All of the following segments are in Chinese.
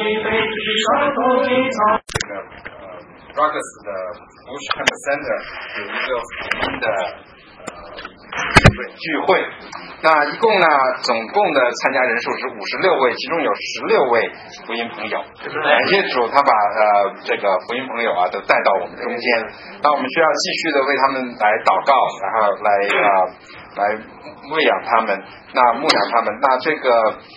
Ruggles 的Bushman Center 有一个福音的聚会，那一共呢，总共的参加人数是56位，其中有16位福音朋友。感谢主，他把这个福音朋友都带到我们中间。那我们需要继续的为他们来祷告，然后来喂养他们，那牧养他们。那这个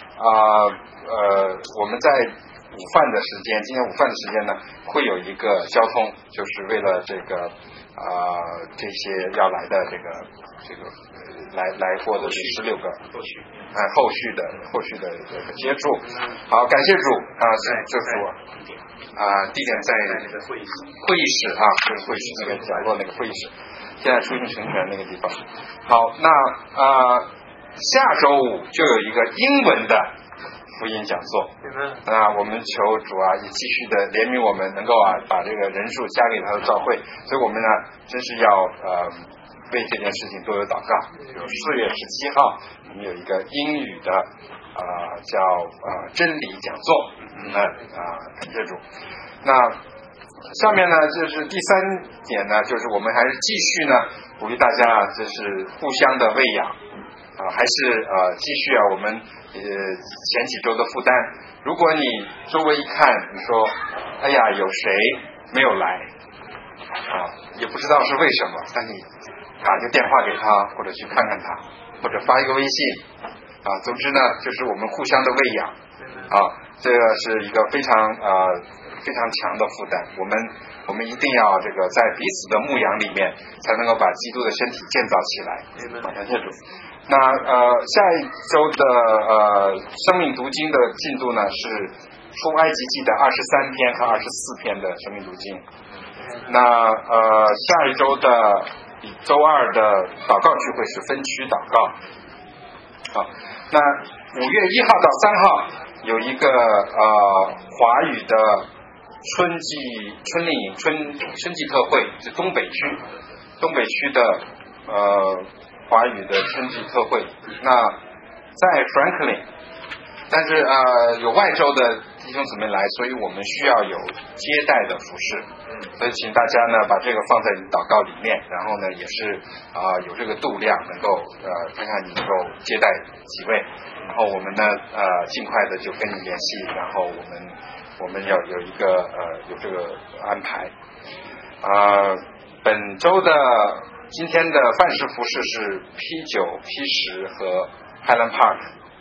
我们在午饭的时间，今天午饭的时间呢，会有一个交通，就是为了这个这些要来的这个来过的这16个后续的这个接触。好，感谢主这主地点在会议室就是会议室那个角落那个会议室，现在出境成全那个地方。好，那下周五就有一个英文的福音讲座，那我们求主也继续的怜悯我们，能够把这个人数加给他的教会，所以我们呢真是要为这件事情多有祷告。就4月17号我们有一个英语的叫真理讲座，感谢主。那下面呢就是第3点呢，就是我们还是继续呢鼓励大家就是互相的喂养还是继续我们前几周的负担。如果你周围一看，你说哎呀有谁没有来也不知道是为什么，但你打个电话给他，或者去看看他，或者发一个微信总之呢就是我们互相的喂养这个是一个非常强的负担。我们一定要这个在彼此的牧养里面，才能够把基督的身体建造起来。感谢主。那下一周的生命读经的进度呢是出埃及记的23篇和24篇的生命读经。那下一周的周2的祷告聚会是分区祷告。那5月1号到3号有一个华语的春季特会，是东北区的华语的春季特会。那在 Franklin， 但是有外州的弟兄姊妹来，所以我们需要有接待的服饰，所以请大家呢把这个放在祷告里面，然后呢也是有这个度量，能够看看你能够接待几位，然后我们呢尽快的就跟你联系，然后我们要有一个有这个安排。本周的今天的范式服饰是 P9 P10 和 Highland Park，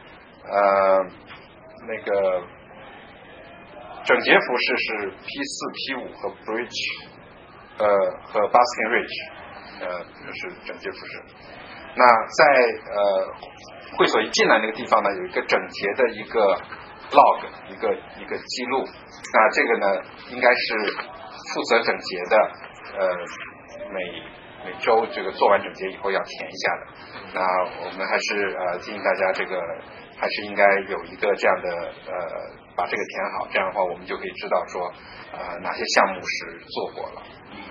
那个整洁服饰是 P4 P5 和 Bridge 和 Basking Ridge， 就是整洁服饰。那在会所一进来那个地方呢，有一个整洁的一个 log， 一个记录。那这个呢应该是负责整洁的每周这个做完整洁以后要填一下的。那我们还是建议大家这个还是应该有一个这样的把这个填好，这样的话我们就可以知道说哪些项目是做过了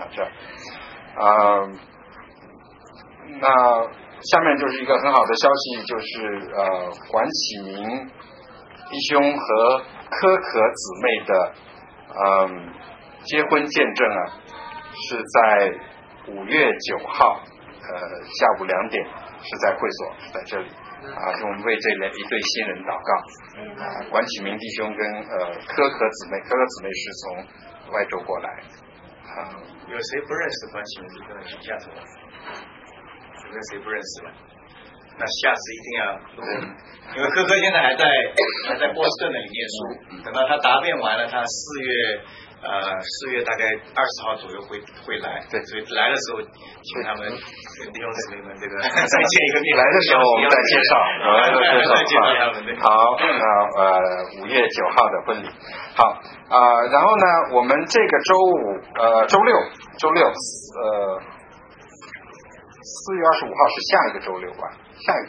那下面就是一个很好的消息，就是管启明弟兄和柯可姊妹的结婚见证是在5月9号下午2点，是在会所，是在这里就我们为这一对新人祷告。管启明弟兄跟柯可姊妹是从外州过来。 有谁不认识管启明弟兄的请下手？有没有谁不认识了？那下次一定要因为柯现在还在波士顿那里念书，等到他答辩完了，他4月大概20号左右会来，对，所以来的时候请他们弟兄姊妹们这个再见一个面， 来的时候我们再介绍他们。 好，那5月9号的婚礼。好然后呢，我们这个周六4月25号是下一个周六吧？下一个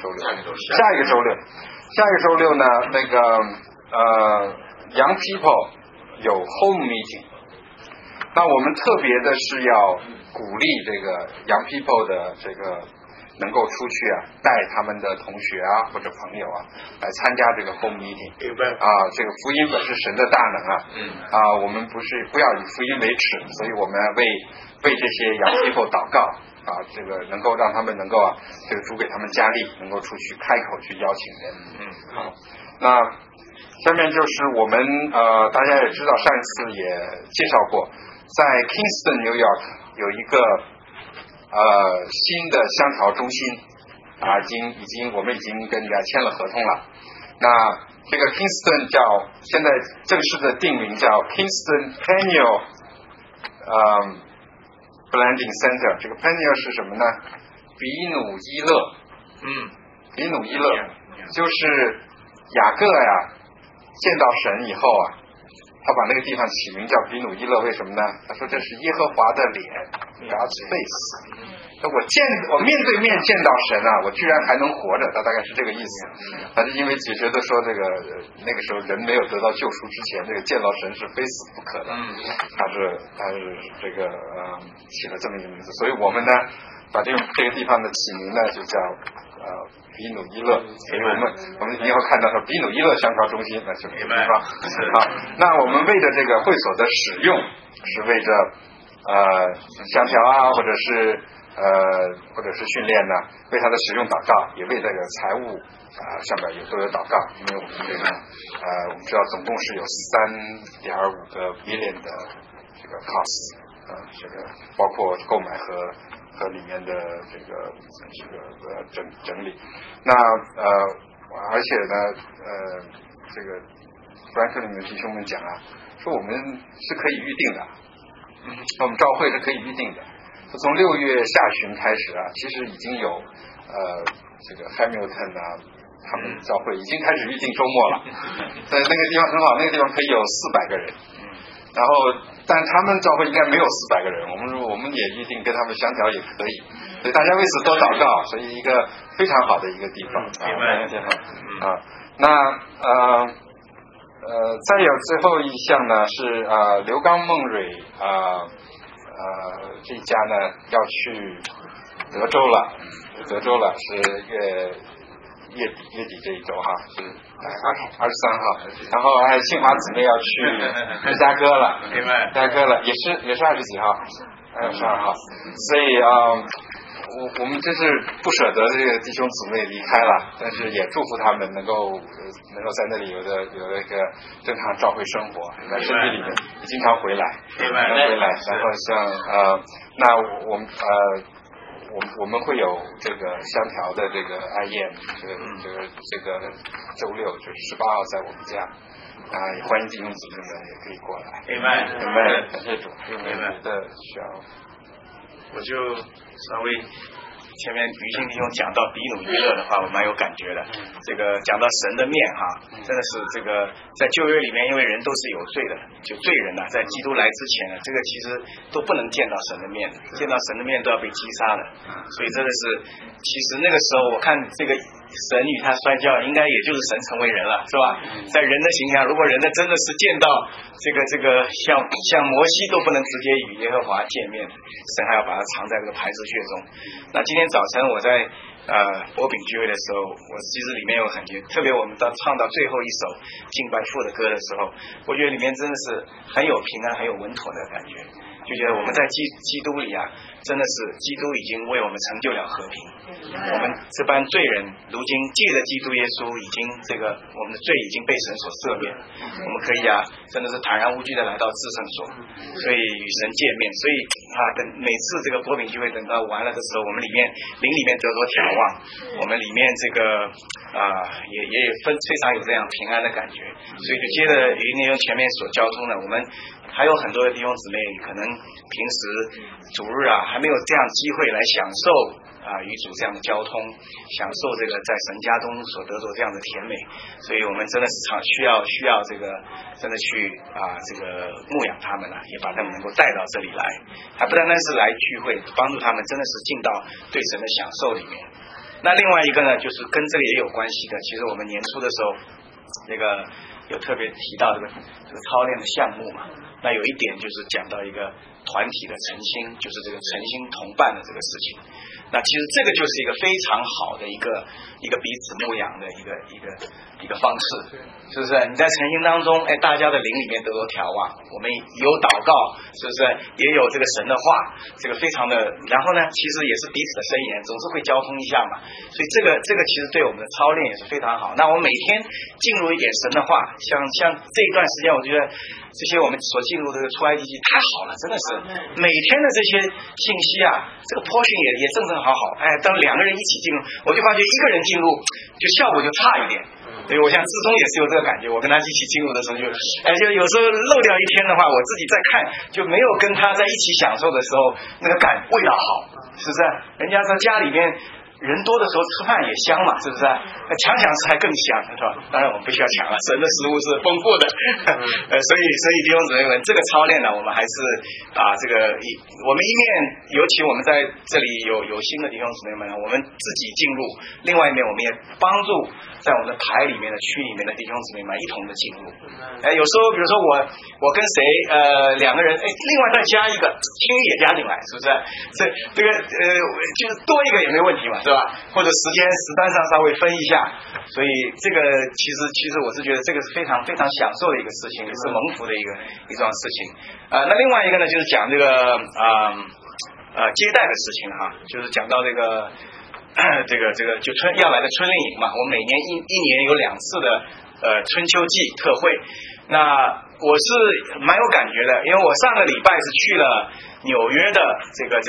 周六呢，那个Young People有 Home Meeting。那我们特别的是要鼓励这个 Young People 的这个能够出去带他们的同学或者朋友来参加这个 home meeting 这个福音本是神的大能我们不要以福音为耻，所以我们为这些young people 祷告这个能够让他们能够这个主给他们加力，能够出去开口去邀请人。好，那下面就是我们大家也知道，上一次也介绍过，在 Kingston New York 有一个新的香调中心我们已经跟人家签了合同了。那这个 Kingston 现在正式的定名叫 Kingston Perennial Blending Center。 这个 Perennial 是什么呢？比努伊勒。比努伊勒就是雅各见到神以后他把那个地方起名叫比努伊勒，为什么呢？他说这是耶和华的脸 God's face。 我面对面见到神我居然还能活着，他大概是这个意思。他是因为觉得说那个时候人没有得到救赎之前，这个见到神是非死不可的。他是这个起了这么一个名字，所以我们呢把这个地方的起名呢就叫比努伊勒。所以我们以后看到说比努伊勒香调中心，那就是这个地方。那我们为着这个会所的使用，是为着香调或者是训练呢，为它的使用祷告，也为这个财务上边都有祷告。因为我们这个我们知道总共是有3.5个 million 的这个 cost， 这个包括购买和里面的这个整理。那而且呢这个弗兰克林的弟兄们讲说我们是可以预定的，我们召会是可以预定的。从6月下旬开始其实已经有这个 Hamilton 他们教会已经开始预定周末了。在那个地方很好，那个地方可以有400个人，然后但他们教会应该没有400个人，我们也预定跟他们相调也可以，所以大家为此多祷告，所以一个非常好的一个地方那再有最后一项呢是刘刚孟蕊这一家呢要去德州了，是月底这一周是23号，然后还有庆华姊妹要去芝加哥了，也是20几号，22号，所以我们真是不舍得这个弟兄姊妹离开了，但是也祝福他们能够在那里有一个正常教会生活，在身体里面也经常回来，然后像那我们会有这个香调的这个IEM， 这个周6就是18号在我们家也欢迎弟兄姊妹们也可以过来。感谢主，有没有的需要？ 我就稍微前面于信弟兄讲到比努伊勒的话，我蛮有感觉的。这个讲到神的面真的是这个在旧约里面，因为人都是有罪的，就罪人在基督来之前这个其实都不能见到神的面，见到神的面都要被击杀的。所以真的是，其实那个时候我看这个神与他摔跤，应该也就是神成为人了，是吧？在人的形象，如果人真的是见到这个像摩西都不能直接与耶和华见面，神还要把它藏在这个牌子穴中。那今天早晨我在博饼聚会的时候，我其实里面有很特别我们唱到最后一首敬拜父的歌的时候，我觉得里面真的是很有平安很有稳妥的感觉，就觉得我们在基督里真的是基督已经为我们成就了和平，我们这般罪人如今借着基督耶稣已经我们的罪已经被神所赦免，我们可以真的是坦然无惧的来到至圣所，所以与神见面。所以等每次这个博饼聚会等到完了的时候，我们灵里面得着眺望，我们里面也非常有这样平安的感觉。所以就接着于内容前面所交通的，我们还有很多的弟兄姊妹可能平时主日还没有这样机会来享受与主这样的交通，享受这个在神家中所得着这样的甜美，所以我们真的是需要这个真的去这个牧养他们也把他们能够带到这里来，还不单单是来聚会，帮助他们真的是进到对神的享受里面。那另外一个呢，就是跟这个也有关系的，其实我们年初的时候那个有特别提到这个操练的项目嘛，那有一点就是讲到一个团体的诚心，就是这个诚心同伴的这个事情。 那其实这个就是一个非常好的一个彼此牧养的一个方式，是不是？你在诚心当中，大家的灵里面都有眺望，我们有祷告，是不是？也有这个神的话，这个非常的，然后呢，其实也是彼此的申言，总是会交通一下嘛。所以这个其实对我们的操练也是非常好。那我们每天进入一点神的话，像这一段时间，我觉得这些我们所进入的这个出埃及记太好了，真的是每天的这些信息啊，这个 portion 也正好，当两个人一起进入，我就发觉一个人进入就效果就差一点。所以我像志忠也是有这个感觉，我跟他一起进入的时候就有时候漏掉一天的话，我自己在看就没有跟他在一起享受的时候那个味道好，是不是？人家在家里面人多的时候吃饭也香嘛，是不是？强吃还更香，是吧？当然我们不需要强了，神的食物是丰富的。所以弟兄姊妹们，这个操练呢，我们还是我们一面，尤其我们在这里有新的弟兄姊妹们，我们自己进入；另外一面，我们也帮助在我们的排里面的区里面的弟兄姊妹们一同的进入。有时候比如说我跟谁两个人，另外再加一个亲也加进来，是不是？这个就是多一个也没问题嘛，是吧？或者时单上稍微分一下，所以这个其实我是觉得这个是非常非常享受的一个事情，也是蒙福的一桩事情。那另外一个呢，就是讲这个接待的事情哈，就是讲到这个就要来的春令营嘛，我们每年一年有2次的春秋季特会。那我是蛮有感觉的，因为我上个礼拜是去了纽约的这个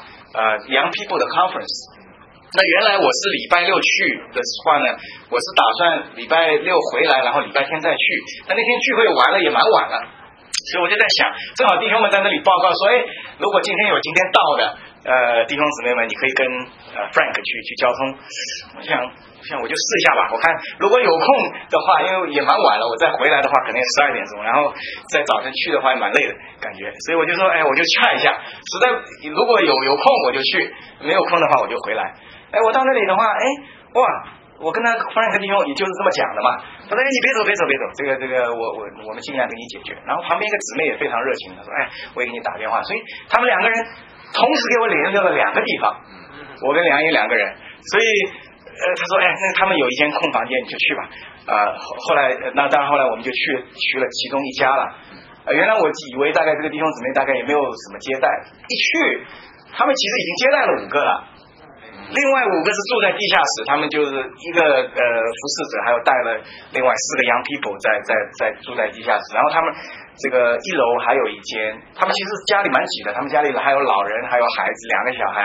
Young People 的 Conference。那原来我是礼拜6去的话呢，我是打算礼拜6回来，然后礼拜天再去。那天聚会完了也蛮晚了，所以我就在想，正好弟兄们在那里报告说，如果今天到的弟兄姊妹们，你可以跟Frank 去交通。我想我就试一下吧，我看如果有空的话，因为也蛮晚了，我再回来的话可能也12点钟，然后在早晨去的话也蛮累的感觉，所以我就说，我就劝一下，实在如果有空我就去，没有空的话我就回来。我到那里的话，哇，我跟他Frank弟兄也就是这么讲的嘛。他说，你别走，这个我们尽量给你解决。然后旁边一个姊妹也非常热情，他说，我也给你打电话。所以他们2个人同时给我联络了2个地方，我跟梁毅2个人。所以他说，那他们有一间空房间，你就去吧。后来当然后来我们就去了其中一家了。原来我以为大概这个弟兄姊妹大概也没有什么接待，一去他们其实已经接待了5个了。另外5个是住在地下室，他们就是一个服侍者，还有带了另外4个 young people 在住在地下室。然后他们这个1楼还有一间，他们其实家里蛮挤的，他们家里还有老人，还有孩子2个小孩，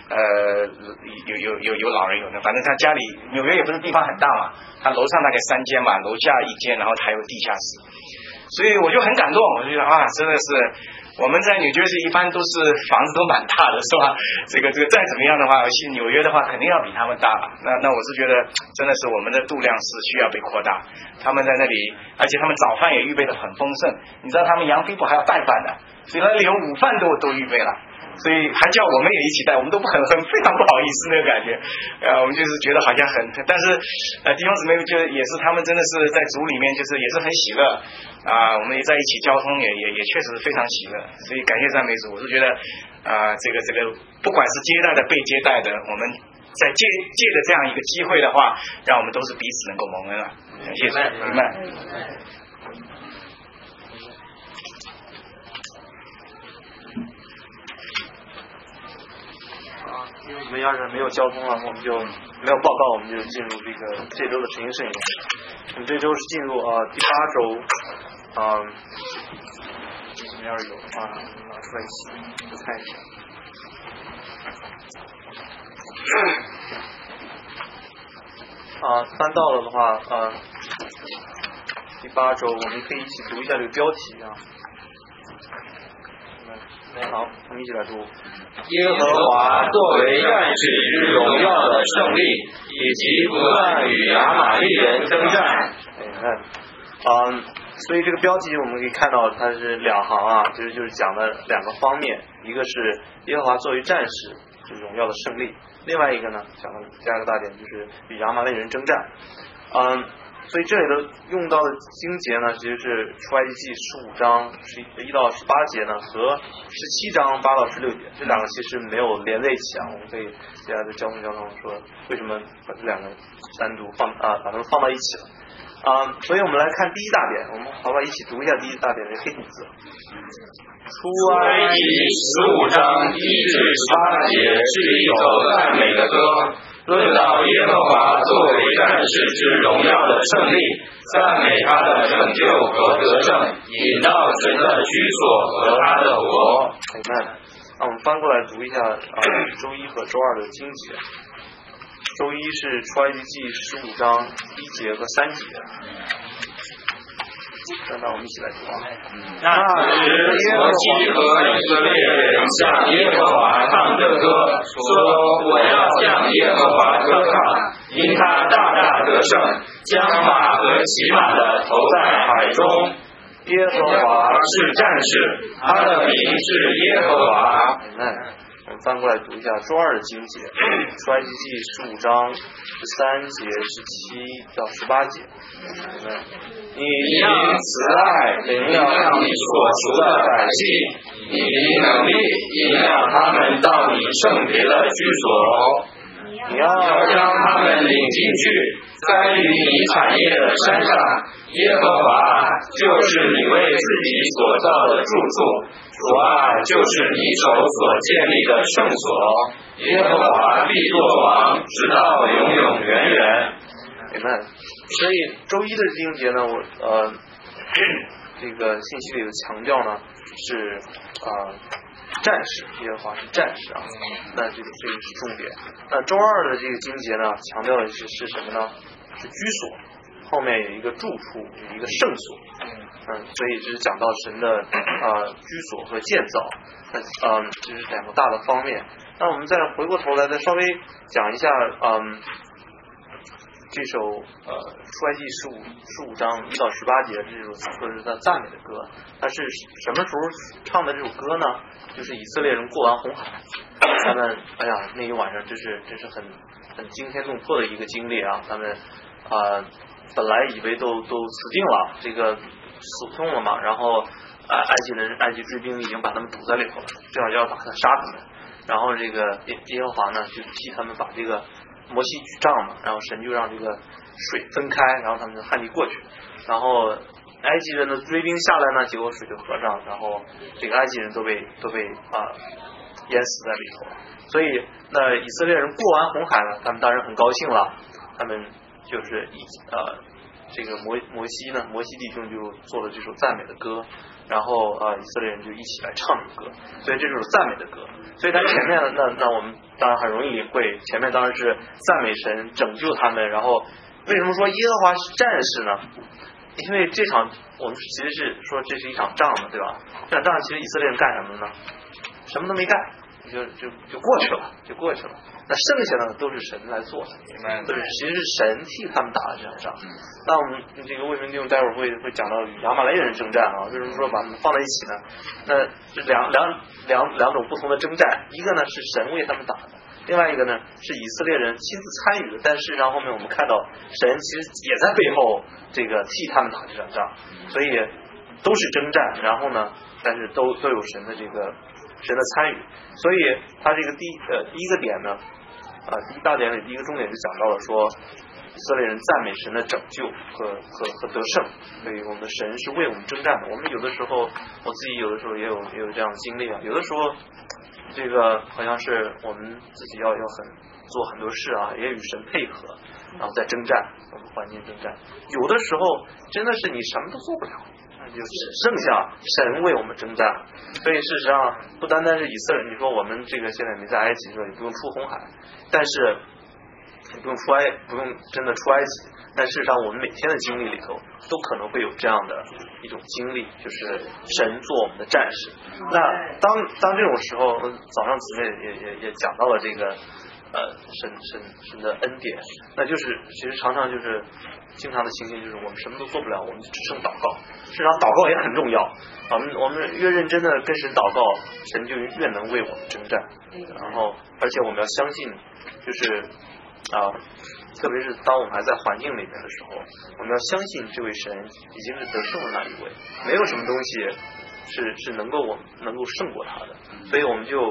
有老人有的，反正他家里纽约也不是地方很大嘛，他楼上大概3间嘛，楼下1间，然后还有地下室，所以我就很感动，我就觉得真的是。我们在纽约市一般都是房子都蛮大的，是吧？这个再怎么样的话，纽约的话肯定要比他们大了。那我是觉得真的是我们的度量是需要被扩大。他们在那里，而且他们早饭也预备的很丰盛。你知道他们洋 people 还要带饭的，所以那里有午饭都预备了。所以还叫我们也一起带，我们都非常不好意思那个感觉，我们就是觉得好像但是弟兄姊妹就也是他们真的是在主里面就是也是很喜乐我们也在一起交通也确实非常喜乐，所以感谢赞美主。我是觉得这个不管是接待的被接待的，我们在借着这样一个机会的话，让我们都是彼此能够蒙恩了。谢谢，明白。 我们要是没有交通了，我们就没有报告，我们就进入这周的晨星圣言。我们这周是进入第8周，我们要是有拿出来一起看一下。翻到了的话，第8周我们可以一起读一下这个标题啊。好，我们一起来读。 耶和华作为战士荣耀的胜利，以及不断与亚玛力人征战。 所以这个标题我们可以看到它是2行就是讲了2个方面，一个是耶和华作为战士就是荣耀的胜利，另外一个呢讲了第2个大点就是与亚玛力人征战。 所以这里的用到的经节呢，其实是出埃及记15章1到18节呢和17章8到16节，这两个其实没有连在一起啊。我们可以接下来交通说为什么把这两个单独把它们放到一起了所以我们来看第一大点，我们好吧一起读一下第一大点的黑体字。出埃及15章1至18节是一首赞美的歌，论到耶和华作为战士之荣耀的胜利，赞美他的拯救和得胜，引到神的居所和他的国。 那我们翻过来读一下周一和周二的经节。周一是出埃及记15章1节和3节。那我们一起来读那时摩西和以色列人向耶和华唱这歌，说我要向耶和华歌唱，因他大大得胜，将马和骑马的投在海中。 耶和华是战士，他的名是耶和华。 我们翻过来读一下周二的经节，出埃及记15章13节17到18节。 你因慈爱领养你所赎的百姓，你以能力引导他们到你圣别的居所，你要将他们领进去，栽于你产业的山上。耶和华就是你为自己所造的住处，主啊，就是你手所建立的圣所。耶和华必作王，直到永永远远。 所以周一的经节呢，这个信息里的强调呢是战士，耶和华是战士啊，那这个是重点。那周二的这个经节呢，强调的是什么呢？是居所，后面有一个住处，有一个圣所。所以这是讲到神的居所和建造。这是两个大的方面。那我们再回过头来，再稍微讲一下这首出埃及15章1到18节这首说是他赞美的歌。他是什么时候唱的这首歌呢？就是以色列人过完红海，他们那一晚上真是很惊天动魄的一个经历啊！他们本来以为都死定了，这个死痛了嘛，然后埃及追兵已经把他们堵在里头了，正好要打算杀他们。然后这个耶和华呢就替他们把这个摩西举杖嘛，然后神就让这个水分开，然后他们就旱地过去。然后埃及人的追兵下来呢，结果水就合上，然后这个埃及人都被淹死在里头。所以那以色列人过完红海了，他们当然很高兴了，他们就是这个摩西弟兄就做了这首赞美的歌，然后以色列人就一起来唱这个歌，所以这首赞美的歌。所以他前面那我们当然很容易领会，前面当然是赞美神拯救他们。然后为什么说耶和华是战士呢？因为这场我们其实是说这是一场仗嘛，对吧？这场仗其实以色列人干什么呢？什么都没干，就过去了。那剩下的都是神来做的，其实是神替他们打的这场仗。那我们这个卫民弟兄待会儿会讲到与亚玛力人征战啊，为什么说把他们放在一起呢？那这两种不同的征战，一个呢是神为他们打的，另外一个呢是以色列人亲自参与的。但事实上后面我们看到神其实也在背后这个替他们打这场仗，所以都是征战，然后呢但是都有神的参与。所以他这个第一个点呢第一大点里第一个重点就讲到了说以色列人赞美神的拯救和得胜。所以我们的神是为我们征战的。我们有的时候我自己有的时候也有这样的经历啊，有的时候这个好像是我们自己要做很多事啊，也与神配合，然后在征战，我们环境征战。有的时候真的是你什么都做不了，就剩下神为我们征战。所以事实上不单单是以色列，你说我们这个现在没在埃及的时候也不用出红海，但是也不用真的出埃及，但事实上我们每天的经历里头都可能会有这样的一种经历，就是神做我们的战士。那当这种时候，早上姊妹也讲到了这个神的恩典，那就是其实常常就是经常的情形就是我们什么都做不了，我们就只剩祷告。事实上祷告也很重要，我们越认真的跟神祷告，神就越能为我们征战。然后而且我们要相信，就是特别是当我们还在环境里面的时候，我们要相信这位神已经是得胜的那一位，没有什么东西是能够胜过他的，所以我们就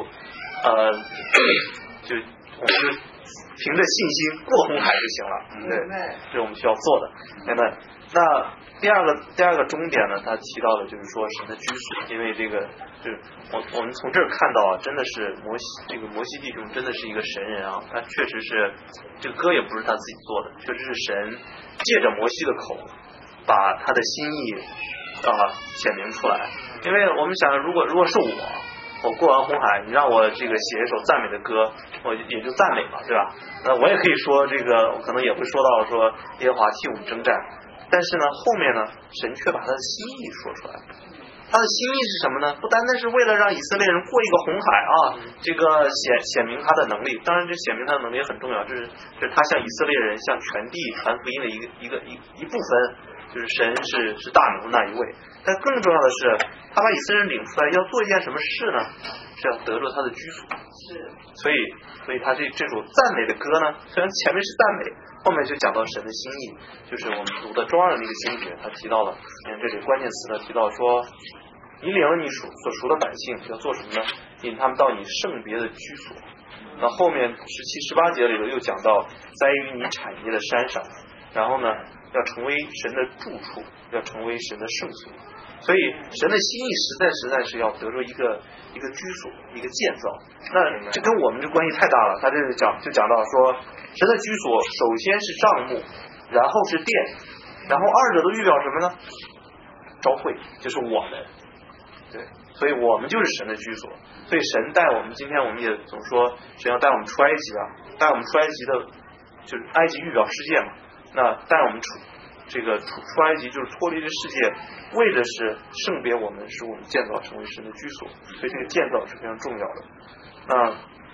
凭着信心过红海就行了。对，这是我们需要做的。那第二个终点呢，他提到的就是说神的居所，因为这个就是我们从这儿看到啊，真的是摩西弟兄真的是一个神人啊，他确实是这个歌也不是他自己做的，确实是神借着摩西的口把他的心意显明出来。因为我们想，如果是我过完红海，你让我这个写一首赞美的歌，我也就赞美嘛，对吧？那我也可以说这个，我可能也会说到说耶和华替我们征战，但是呢，后面呢，神却把他的心意说出来。他的心意是什么呢？不单单是为了让以色列人过一个红海啊，这个显明他的能力。当然，这显明他的能力也很重要，就是他向以色列人、向全地传福音的一部分，就是神是大能的那一位。但更重要的是，他把以色列人领出来，要做一件什么事呢？是要得着他的居所。所以他这首赞美的歌呢，虽然前面是赞美，后面就讲到神的心意，就是我们读的周二的那个经节，他提到了，你看这里关键词呢提到说，你领了你所属的百姓要做什么呢？引他们到你圣别的居所。那后面17、18节里头又讲到，栽于你产业的山上，然后呢要成为神的住处，要成为神的圣所。所以神的心意实在是要得着一个居所，一个建造。那这跟我们这关系太大了。他这就讲到说，神的居所首先是帐幕，然后是殿，然后二者都预表什么呢？召会，就是我们。对，所以我们就是神的居所。所以神带我们，今天我们也总说神要带我们出埃及啊，带我们出埃及的，就是埃及预表世界嘛。那带我们出埃及就是脱离这世界，为的是圣别我们，使我们建造成为神的居所。所以这个建造是非常重要的。那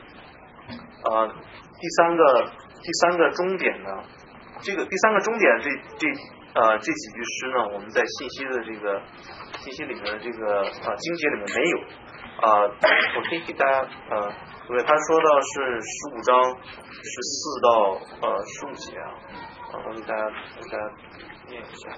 第三个终点呢？这个第三个终点这几句诗呢，我们在信息里面的这个经节里面没有。我可以给大家对，他说到是15章14到15节啊。我给大家念一下。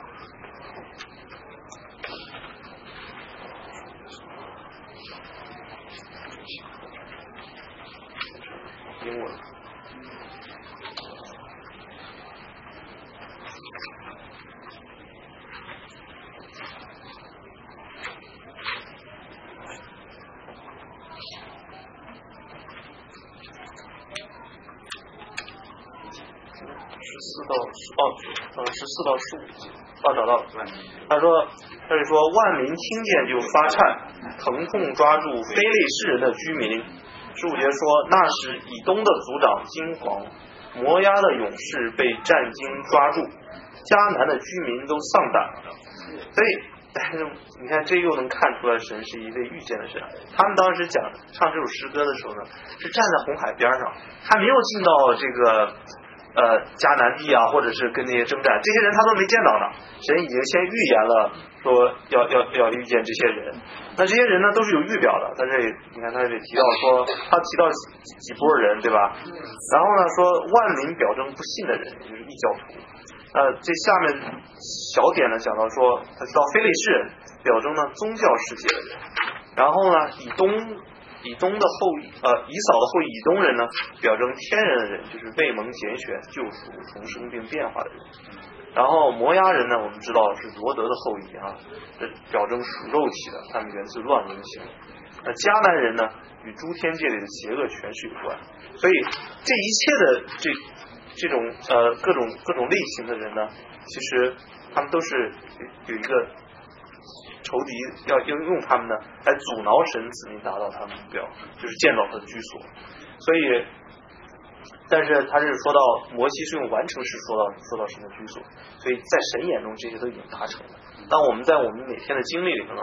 英文。14到15节，找到了。他说，这里说万民听见就发颤，疼痛抓住非利士人的居民。15节说，那时以东的族长惊惶，摩押的勇士被战惊抓住，迦南的居民都丧胆了。所以你看，这又能看出来神是一位预见的神。他们当时唱这首诗歌的时候呢，是站在红海边上，还没有进到这个迦南地啊，或者是跟那些征战，这些人他都没见到呢。神已经先预言了，说要遇见这些人。那这些人呢，都是有预表的。在这里，你看他这里提到说，他提到几波人，对吧？然后呢，说万民表征不信的人，也就是异教徒。这下面小点呢，讲到说，他提到非利士人，表征呢宗教世界的人。然后呢，以扫的后裔以东人呢，表征天然的人，就是未蒙拣选、救赎、重生并变化的人。然后摩押人呢，我们知道是罗德的后裔啊，这表征属肉体的，他们源自乱伦行。那迦南人呢，与诸天界里的邪恶权势有关。所以这一切的这种各种类型的人呢，其实他们都是有一个仇敌要用他们呢来阻挠神子民达到他们的目标，就是建造他的居所。所以，但是他是说到摩西是用完成式说到神的居所，所以在神眼中这些都已经达成了。当我们在我们每天的经历里头呢，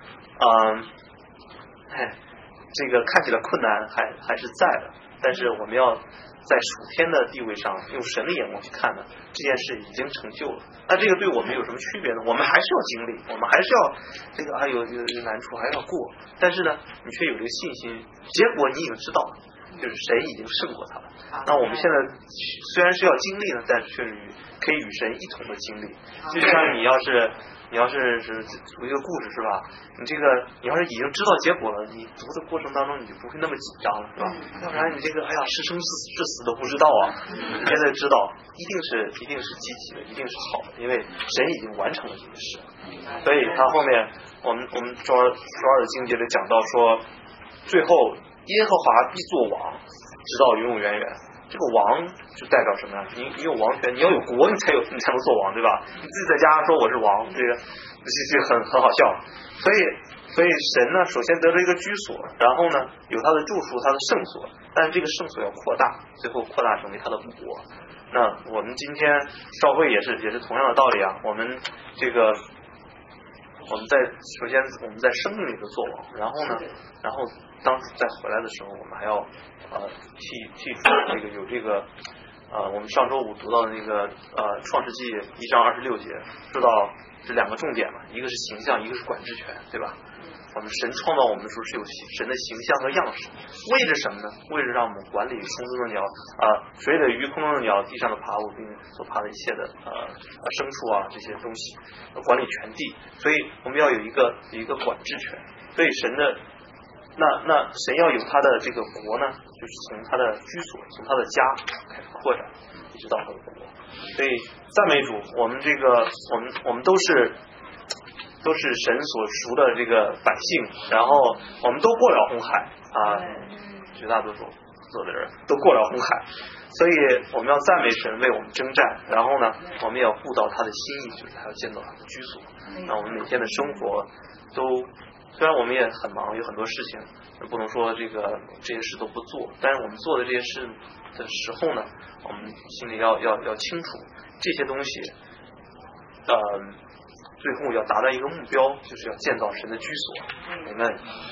这个看起来困难还是在的，但是我们要在属天的地位上用神的眼光去看呢，这件事已经成就了。那这个对我们有什么区别呢？我们还是要经历，我们还是要这个有难处还是要过，但是呢，你却有这个信心，结果你已经知道了。 就是神已经胜过他了。那我们现在虽然是要经历呢，但是却是可以与神一同的经历。就像你要是读一个故事是吧？你要是已经知道结果了，你读的过程当中你就不会那么紧张了是吧？要不然你这个是生是死都不知道啊，你现在知道一定是积极的，一定是好的，因为神已经完成了这件事。所以他后面我们周二的经节里讲到说，最后耶和华必作王，直到永永远远。这个王就代表什么呀？你有王权，你要有国，你才能做王，对吧？你自己在家说我是王，这个很好笑。所以神呢，首先得了一个居所，然后呢有他的住处，他的圣所，但是这个圣所要扩大，最后扩大成为他的国。那我们今天教会也是同样的道理啊。我们首先我们在生命里头做王，然后当主再回来的时候，我们还要替主我们上周五读到的那个创世纪1章26节，知道这两个重点嘛，一个是形象，一个是管制权，对吧？我们神创造我们的时候是有神的形象和样式，为着什么呢？为着让我们管理空中的鸟水里的鱼、空中的鸟、地上的爬物，并所爬的一切的牲畜这些东西，管理全地。所以我们要有一个管制权。所以神的那神要有他的这个国呢，就是从他的居所，从他的家开始扩展，一直到他的国。所以赞美主，我们都是神所赎的这个百姓，然后我们都过了红海绝大多数所有的人都过了红海，所以我们要赞美神为我们征战，然后呢我们也要顾到他的心意，就是还要建造他的居所。那我们每天的生活都虽然我们也很忙，有很多事情不能说这些事都不做，但是我们做的这些事的时候呢，我们心里要清楚这些东西最后要达到一个目标，就是要建造神的居所。你们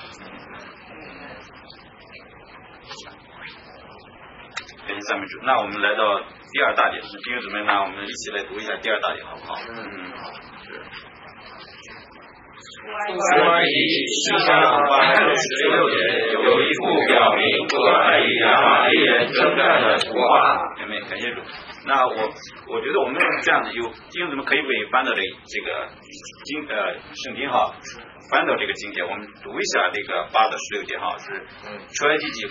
感谢赞美主。那我们来到第二大点，弟兄姊妹呢，我们一起来读一下第二大点，好不好？ 出埃及10章16节有一幅表明出埃及亚玛力人征战的图画。 妹妹，感谢主。那我觉得我们这样子有弟兄姊妹可以为翻到这个圣经翻到这个经节，我们读一下这个8到16节是出埃及记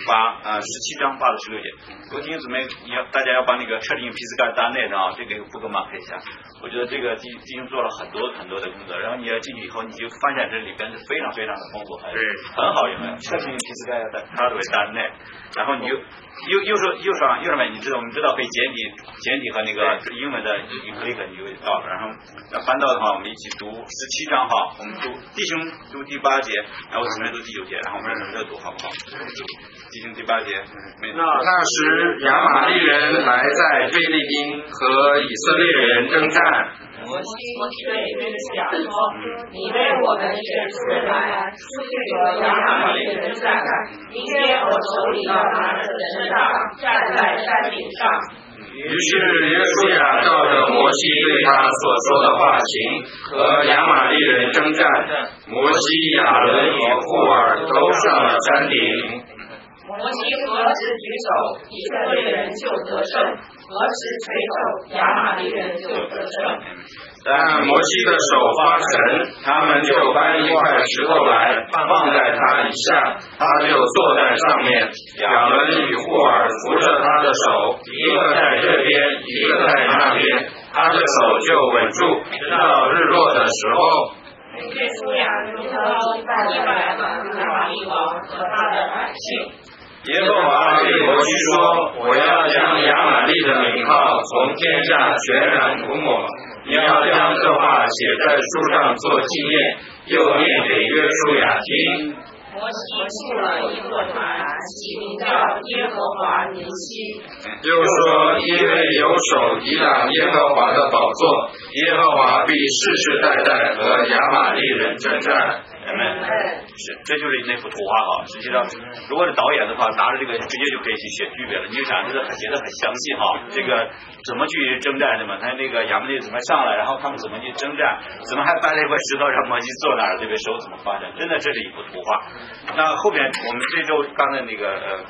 17章8到16节。各位弟兄姊妹大家要把那个车顶皮斯干单内这个不够mark一下。我觉得这个弟兄做了很多的工作，然后你要进去以后，你就发现这里边是非常非常的丰富，很好用的。车顶皮斯干要插为单内，然后你右上面我们知道可以简体和那个英文的一 click 你就到了，然后翻到的话，我们一起读17章我们弟兄读第8节，然后姊妹读第9节，然后我们让热读好不好？弟兄第8节。 那时亚玛利人来在菲利宾和以色列人征战。 摩西对约书亚说：“你为我们选出人来，出去和亚玛利人战，明天我手里要拿着神杖，站在山顶上。” 于是约书亚照着摩西对他所说的话行，和亚玛利人征战。摩西、亚伦与户尔都上了山顶。 摩西何时举手，以色列人就得胜；何时垂手，亚玛利人就得胜。 但摩西的手发沉，他们就搬一块石头来放在他以下，他就坐在上面。亚伦与户尔扶着他的手，一个在这边，一个在那边，他的手就稳住，直到日落的时候。 约书亚就召集100万亚玛利王和他的百姓。 耶和华对摩西说：“我要将亚玛利的名号从天下全然涂抹。你要将这话写在书上做纪念，又念给约书亚听。” 摩西筑了一座坛，起名叫耶和华尼西。 又说：“因为有手抵挡耶和华的宝座，耶和华必世世代代和亚玛利人征战。” 这就是那幅图画实际上如果是导演的话，拿着这个直接就可以去写剧本了。你就想这写得很详细这个怎么去征战的嘛？他那个亚玛利怎么上来，然后他们怎么去征战，怎么还搬了一块石头让摩西坐那儿，对不对？手怎么发展？真的这是一幅图画。那后边我们这周刚才那个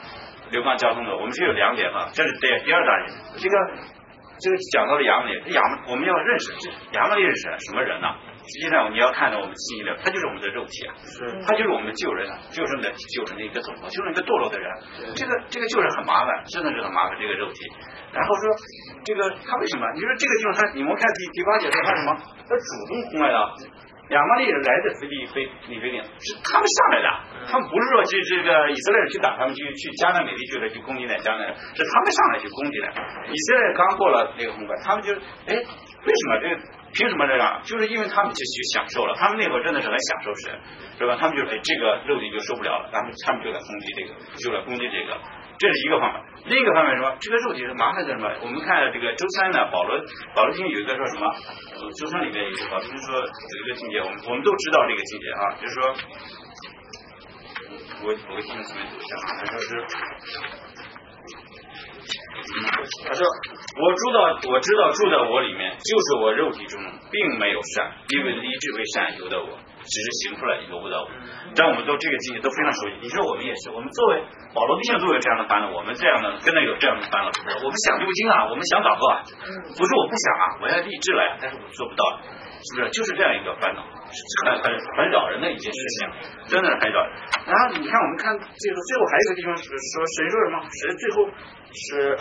流亡交通的，我们是有2点哈，这是第二大点。这个讲到了亚玛力，我们要认识亚玛力是什么人呢？实际上你要看到我们信息里，他就是我们的肉体啊，他就是我们的旧人啊，旧人的一个总和，就是一个堕落的人。这个旧人很麻烦，真的是很麻烦这个肉体。然后说这个他为什么？你说这个地方你们看第8节说他什么？他主动攻来的。亚玛力人来的以非定，是他们上来的，他们不是说这个以色列人去打他们去迦南美地去了去攻击那迦南人，是他们上来去攻击的。以色列刚过了那个红海，他们就为什么这个凭什么这样？就是因为他们去享受了，他们那会儿真的是很享受神，是吧？他们就这个肉体就受不了了，他们就来攻击这个，就来攻击这个。这是一个方面，另一个方面说，这个肉体是麻烦在什么？我们看这个周3呢，保罗经有一个说什么？周3里面有一个保罗经说有一个境界，我们都知道这个境界啊，就是说，我给听随便读一下啊，他说是。他说我知道住在我里面，就是我肉体中并没有善，因为立志为善由得我，只是行出来由不得我。但我们都这个境界都非常熟悉。你说我们也是，我们作为保罗弟兄作为这样的烦恼，我们这样的跟他有这样的烦恼，我们想读经啊，我们想祷告啊，不是我不想啊，我要立志了呀，但是我做不到，是不是？就是这样一个烦恼，很扰人的一件事情，真的是很扰人。然后你看我们看最后还有一个地方是说神说什么？神最后是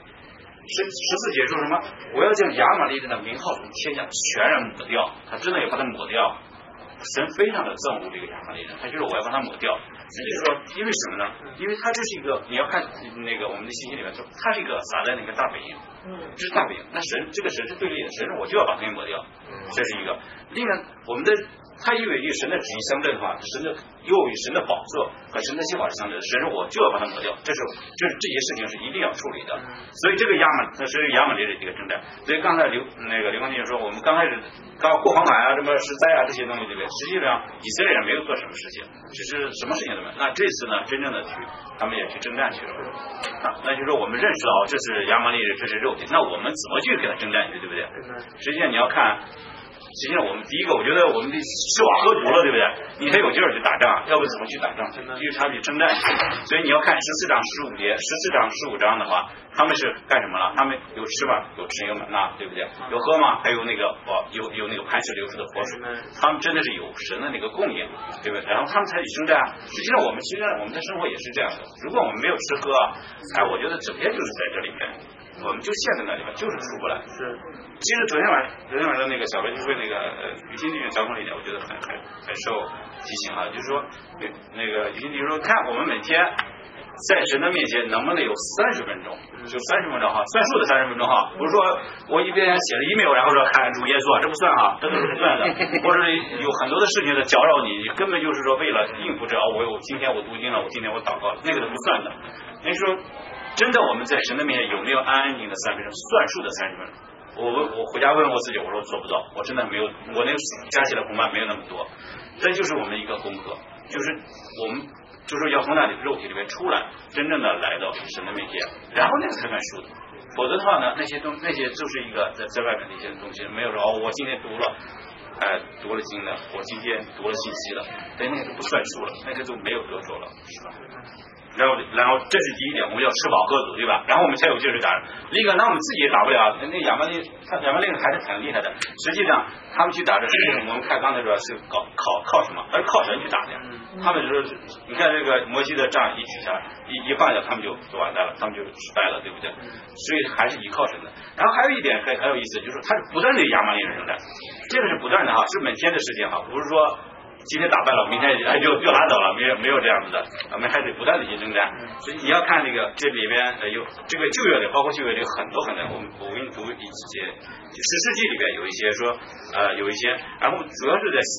14节说什么？我要将亚玛力人的名号从天下全然抹掉，他真的要把它抹掉。神非常的憎恶这个亚玛力人，他就是我要把它抹掉。神就是说，因为什么呢？因为他这是一个，你要看那个我们的信息里面说，他是一个撒旦的一个大本营，这是大本营。那这个神是对立的，神说我就要把它给抹掉，这是一个。另外，我们的他因为与神的旨意相对的话，神的又与神的宝座和神的计划是相对的，神说我就要把它抹掉，这些事情是一定要处理的。所以这个亚玛力的一个征战。所以刚才刘光弟兄说，我们刚开始过黄海啊，什么石灾啊这些东西，对不对？实际上以色列人没有做什么事情，只是什么事情都没有。那这次呢，真正的他们也去征战去了啊。那就是说我们认识到这是亚玛力人，这是肉体，那我们怎么去给他征战去，对不对？实际上你要看。实际上，我们第一个，我觉得我们得吃饱喝足了，对不对？你才有劲儿去打仗，要不怎么去打仗？就是他们去征战。所以你要看14章15节，14章15章的话，他们是干什么了？他们有吃吧，有吃有满呐，对不对？有喝吗？还有那个有那个磐石流出的活水，他们真的是有神的那个供应，对不对？然后他们才去征战。实际上我们的生活也是这样的。如果我们没有吃喝，我觉得整天就是在这里面。我们就陷在那里面，就是出不来。是，其实昨天晚上那个小白就说那个于心弟兄交通里面，我觉得很受提醒啊，就是说那个于心弟兄说，看我们每天在神的面前能不能有30分钟，就30分钟哈，算数的30分钟哈，不是说我一边写了email，然后说看主耶稣，这不算哈，这都是不算的，或者有很多的事情在搅扰你，根本就是说为了应付这我今天我读经了，我今天我祷告，那个都不算的。那说。真的，我们在神的面前有没有安安静的30分钟，算数的30分钟？我回家问我自己，我说做不到，我真的没有，我那个加起来恐怕没有那么多。这就是我们的一个功课，就是我们就是要从那里肉体里面出来，真正的来到神的面前，然后那个才算数的。否则的话呢，那些就是一个在外面的一些东西，没有说我今天读了经了，我今天读了信息了，那个就不算数了，那个就没有得着了，是吧？然后这是第一点，我们要吃饱喝足，对吧？然后我们才有劲儿去打人。另一个，那我们自己也打不了。那亚玛力人还是很厉害的。实际上，他们去打这，我们看刚才说是靠什么？而是靠神去打的。他们就是你看这个摩西的杖一举下，一放下，他们就完蛋了，他们就失败了，对不对？所以还是依靠神的。然后还有一点很有意思，就是他是不断的亚玛力人征战，这个是不断的哈，是每天的事情哈，不是说。今天打败了，明天就拉倒了，没有这样子的，我们还得不断的去征战。所以你要看这个这里边有这个旧约里，包括旧约里很多，我给你读一些士师记里边有一些说有一些，然后主要是在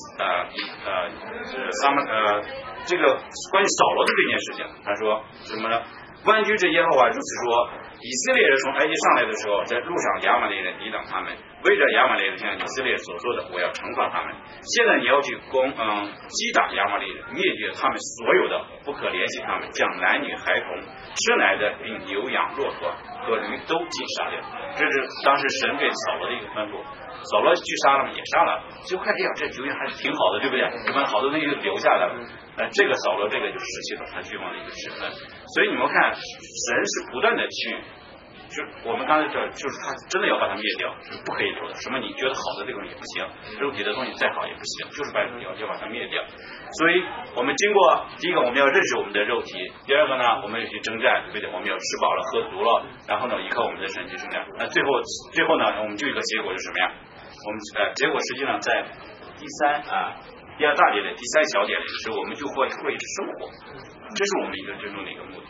这个关于扫罗的这件事情，他说什么呢？万军之耶和华如此说， 以色列人从埃及上来的时候，在路上亚玛力人抵挡他们，为着亚玛力人向以色列所说的，我要惩罚他们。现在你要去击打亚玛力人，灭绝他们所有的，不可怜惜他们，将男女孩童生来的并牛羊骆驼和驴都尽杀掉。这是当时神对扫罗的一个吩咐。扫罗去杀了吗？也杀了。就看这样，这局面还是挺好的，对不对？我们好多东西就留下来了。这个扫罗这个就失去了他君王的一个身份。所以你们看，神是不断的去，就我们刚才说，就是他真的要把它灭掉，是不可以做的。什么你觉得好的这种也不行，肉体的东西再好也不行，就是要把它灭掉。所以我们经过第一个，我们要认识我们的肉体；第二个呢，我们要去征战，对不对？我们要吃饱了喝足了，然后呢，依靠我们的神去征战。那最后呢，我们就有一个结果是什么呀？我们结果实际上在第二大点的第三小点里的时候，我们就会过一个生活，这是我们一个真正的一个目的。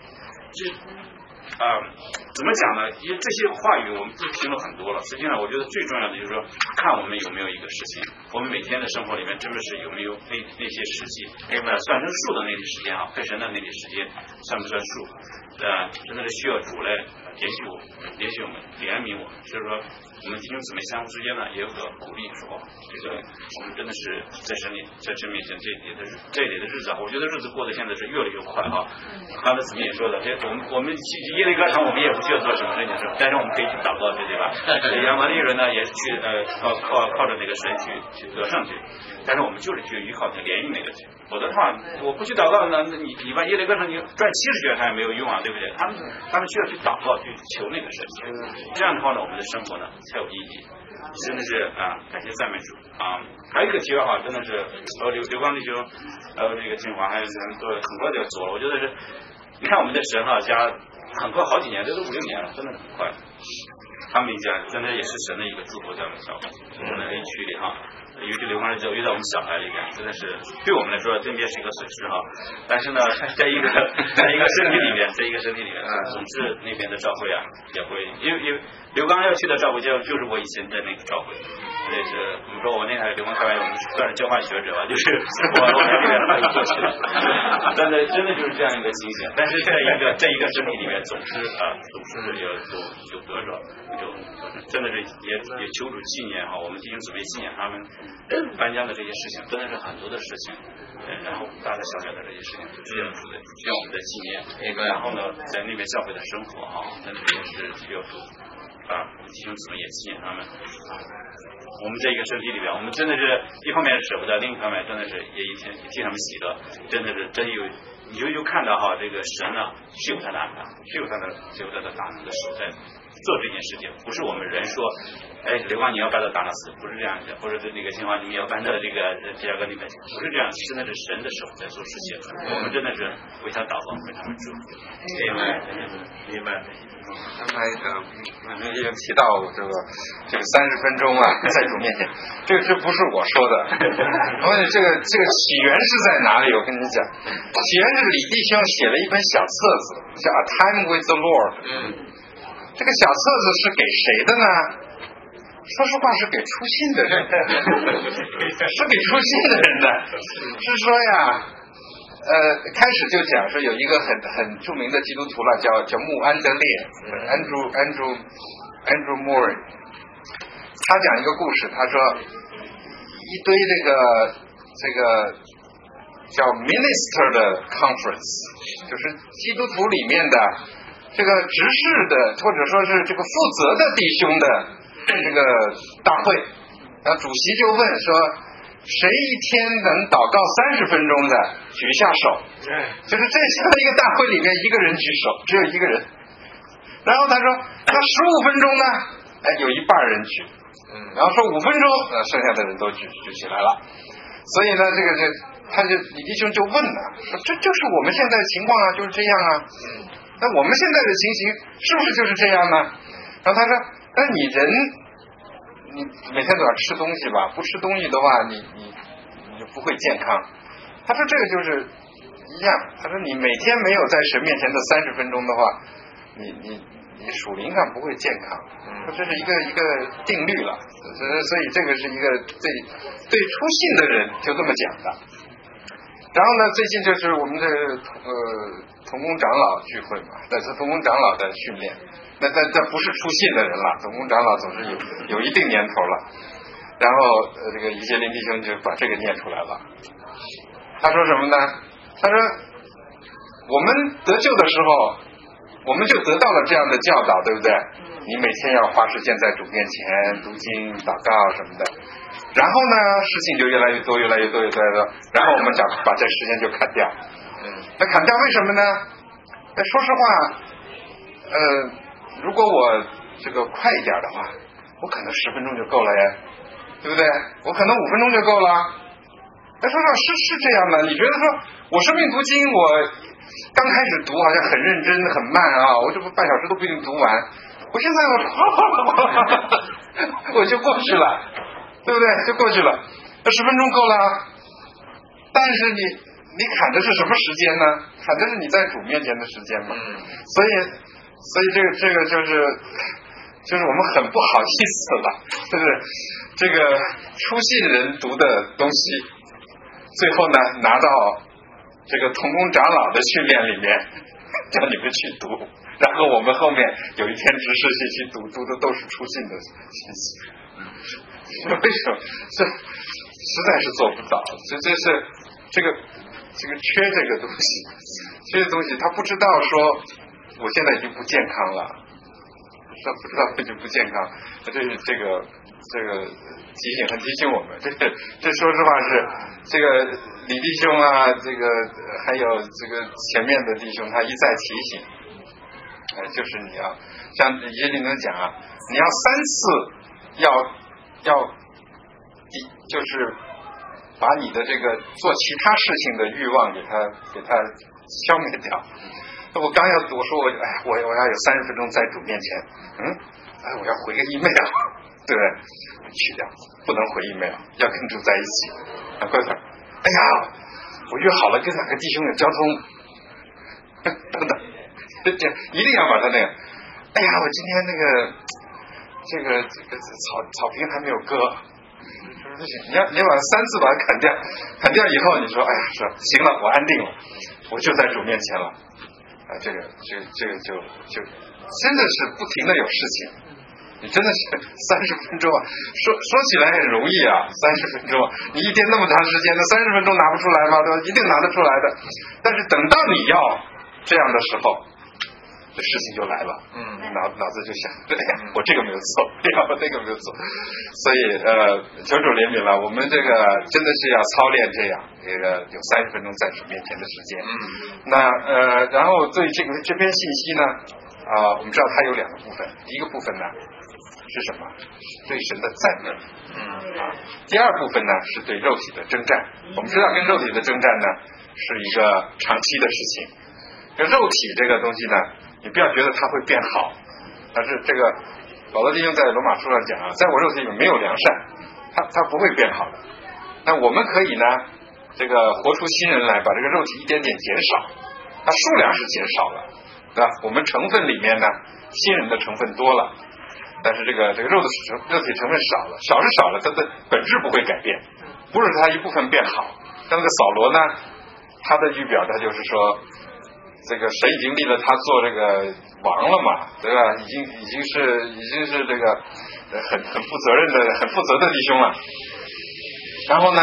怎么讲呢？因为这些话语我们都听了很多了，实际上我觉得最重要的就是说，看我们有没有一个事情，我们每天的生活里面真的是有没有那些实际算成数的那些时间啊，配神的那些时间算不算数？真的是需要主来联系我们，怜悯我们。所以说，我们弟兄姊妹相互之间呢，也有个鼓励说，这个我们真的是在神面前这里的日子啊，我觉得日子过得现在是越来越快啊。哈德姊妹也说的，这我们去耶利哥城，我们也不需要做什么这件事，但是我们可以去祷告，对吧？亚玛力人呢，也是去靠着那个神去得胜去，但是我们就是去依靠那联姻那个去。否则的话，我不去祷告呢，你把耶利哥城你赚70卷他也没有用啊，对不对？他们需要去祷告，去求那个神，这样的话呢，我们的生活呢才有意义。真的是感谢赞美主啊！还有一个题外话，真的是刘刚弟兄，这个清华还有人都很快就走了。我觉得是，你看我们的神家很快好几年，这都5、6年了，真的很快。他们一家真的也是神的一个祝福，在我们小我们 A 区里哈。尤其流光的教育在我们小孩里边，真的是对我们来说真的是一个损失哈。但是呢，在一个身体里面，总是那边的教会也会，因为刘刚要去的教会就是我以前在那个教会，这是我们说我那还刘刚开玩笑，我们算是交换学者吧，就是我在那边还有过去的，真的就是这样一个情形。但是在一个身体里面总是有得着，就真的是也求主纪念哈，我们弟兄姊妹纪念他们颁奖的这些事情，真的是很多的事情，然后大大小小的这些事情都需要我们的纪念，然后呢，在那边教会的生活哈，真的也是需要主我们弟兄姊妹也纪念他们。我们这一个身体里边，我们真的是一方面舍不得，另一方面真的是也替他们喜乐，真的是你就看到哈，这个神呢是有他的安排，是有他的大能的手在做这件事情，不是我们人说，刘光你要把他打死，不是这样的，或者是那个清华你要搬到这个第二个里面，不是这样，真的是神的手在做事情，我们真的是为他祷告，为他们祝福。明白。 刚才已经提到这个30分钟在主面前，这不是我说的。而且这个起源是在哪里？我跟你讲，起源是李弟兄写了一本小册子，叫《A Time with the Lord》。这个小册子是给谁的呢？说实话是给出信的人，是给出信的人的。是说呀。开始就讲说有一个很著名的基督徒了，叫穆安德烈 Andrew Moore， 他讲一个故事，他说一堆这个叫 minister 的 conference， 就是基督徒里面的这个执事的或者说是这个负责的弟兄的这个大会，然后主席就问说。谁一天能祷告30分钟的举下手，就是这样的一个大会里面一个人举手，只有一个人。然后他说那15分钟呢，有一半人举，然后说5分钟，剩下的人都举起来了。所以呢，李弟兄就问了，说这就是我们现在的情况就是这样那我们现在的情形是不是就是这样呢？然后他说那你每天都要吃东西吧，不吃东西的话你就不会健康。他说这个就是一样，他说你每天没有在神面前的30分钟的话，你属灵上不会健康。说这是一个定律了，所以这个是一个对出信的人就这么讲的。然后呢，最近就是我们的同工长老聚会嘛，那是同工长老的训练，那不是出信的人了，同工长老总是有一定年头了。然后这个一些林弟兄就把这个念出来了。他说什么呢？他说我们得救的时候，我们就得到了这样的教导，对不对？你每天要花时间在主面前读经、祷告什么的。然后呢，事情就越来越多，然后我们想把这时间就砍掉。那砍掉为什么呢？说实话，如果我这个快一点的话，我可能10分钟就够了耶，对不对？我可能5分钟就够了。说实话是这样的。你觉得说我生命读经，我刚开始读好像很认真很慢啊，我这不半小时都不一定读完，我现在我就过去了，对不对？就过去了，那10分钟够了。但是你砍的是什么时间呢？砍的是你在主面前的时间嘛。所以这个就是我们很不好意思了，就是这个初信人读的东西，最后呢拿到这个同工长老的训练里面叫你们去读，然后我们后面有一天执事学期读的都是初信的信息。为什么？这实在是做不到，这是这个缺这个东西，缺的东西他不知道说我现在已经不健康了，他不知道已经不健康，这是这个提醒和提醒我们，这说实话是这个李弟兄啊，这个还有这个前面的弟兄，他一再提醒，就是你要像耶利能讲啊，你要3次要就是把你的这个做其他事情的欲望给它消灭掉。我刚要我说我要有30分钟在主面前，我要回个 email， 对不对？去掉，不能回 email， 要跟主在一起。快点，我约好了跟哪个弟兄有交通，等等，这一定要把他那个。我今天那个这个草坪还没有割，不行，你要把3次把它砍掉以后，你说说行了，我安定了，我就在主面前了。这个就真的是不停的有事情，你真的是30分钟啊，说起来很容易啊，30分钟，你一天那么长时间，那30分钟拿不出来吗？对吧？一定拿得出来的。但是等到你要这样的时候，这事情就来了，脑子就想，我这个没有做，我那个没有做，所以求主怜悯了，我们这个真的是要操练这样，这个有30分钟在主面前的时间。那然后对这篇信息呢，我们知道它有2个部分，第一个部分呢是什么？对神的赞美。第二部分呢是对肉体的征战。我们知道跟肉体的征战呢是一个长期的事情。跟肉体这个东西呢，你不要觉得它会变好，但是这个保罗弟兄在罗马书上讲在我肉体里面没有良善，它不会变好的。那我们可以呢，这个活出新人来，把这个肉体一点点减少，它数量是减少了，对吧？我们成分里面呢，新人的成分多了，但是这个肉体成分少了，少了，它的本质不会改变，不是它一部分变好。像那个扫罗呢，他的预表他就是说，这个神已经立了他做这个王了嘛，对吧？已经是这个很负责任的、很负责的弟兄了。然后呢，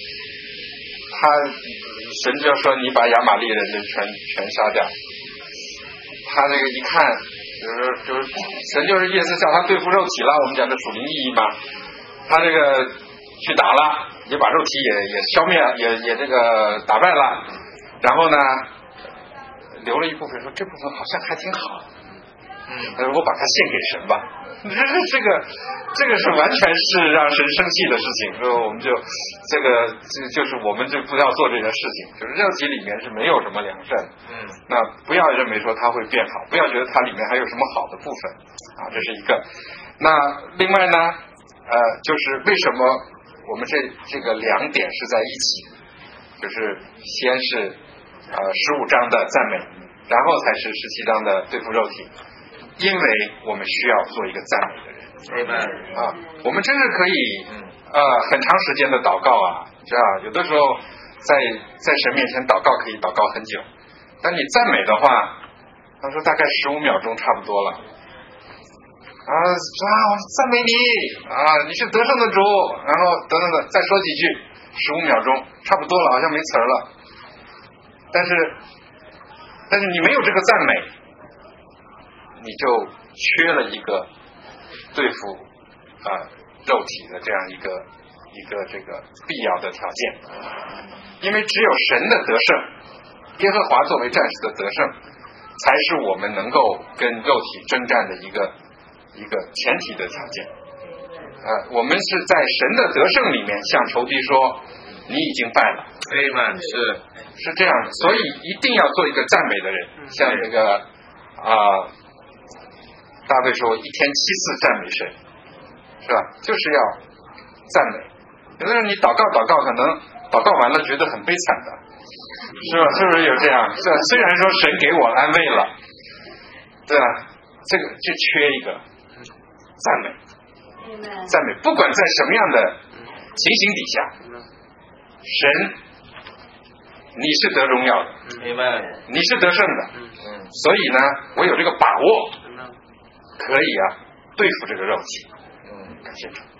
神就说你把亚玛力人的全杀掉。他这个一看，就是神就是意思叫他对付肉体了，我们讲的属灵意义嘛。他这个去打了，也把肉体也消灭了，也这个打败了。然后呢，留了一部分，说这部分好像还挺好，我把它献给神吧。这个是完全是让神生气的事情，我们就就是我们就不要做这件事情，就是肉体里面是没有什么良善，那不要认为说它会变好，不要觉得它里面还有什么好的部分啊，这是一个。那另外呢，就是为什么我们这个2点是在一起，就是先是15章的赞美，然后才是17章的对付肉体，因为我们需要做一个赞美的人。我们真是可以很长时间的祷告啊，知道有的时候在神面前祷告可以祷告很久， 但你赞美的话，他说大概15秒钟差不多了。我赞美你你是得胜的主，然后等等的，再说几句，15秒钟差不多了，好像没词儿了。但是你没有这个赞美，你就缺了一个对付肉体的这样一个这个必要的条件，因为只有神的得胜，耶和华作为战士的得胜，才是我们能够跟肉体征战的一个前提的条件。我们是在神的得胜里面向仇敌说，你已经败了。 Amen， 是这样的，所以一定要做一个赞美的人，像这个大卫说1天7次赞美神，是吧？就是要赞美。有的人你祷告，可能祷告完了觉得很悲惨的，是吧？是不是有这样？是吧？虽然说神给我安慰了，对吧？这个就缺一个赞美，不管在什么样的情形底下，神你是得荣耀的，你是得胜的，所以呢，我有这个把握，可以对付这个肉体。感谢主。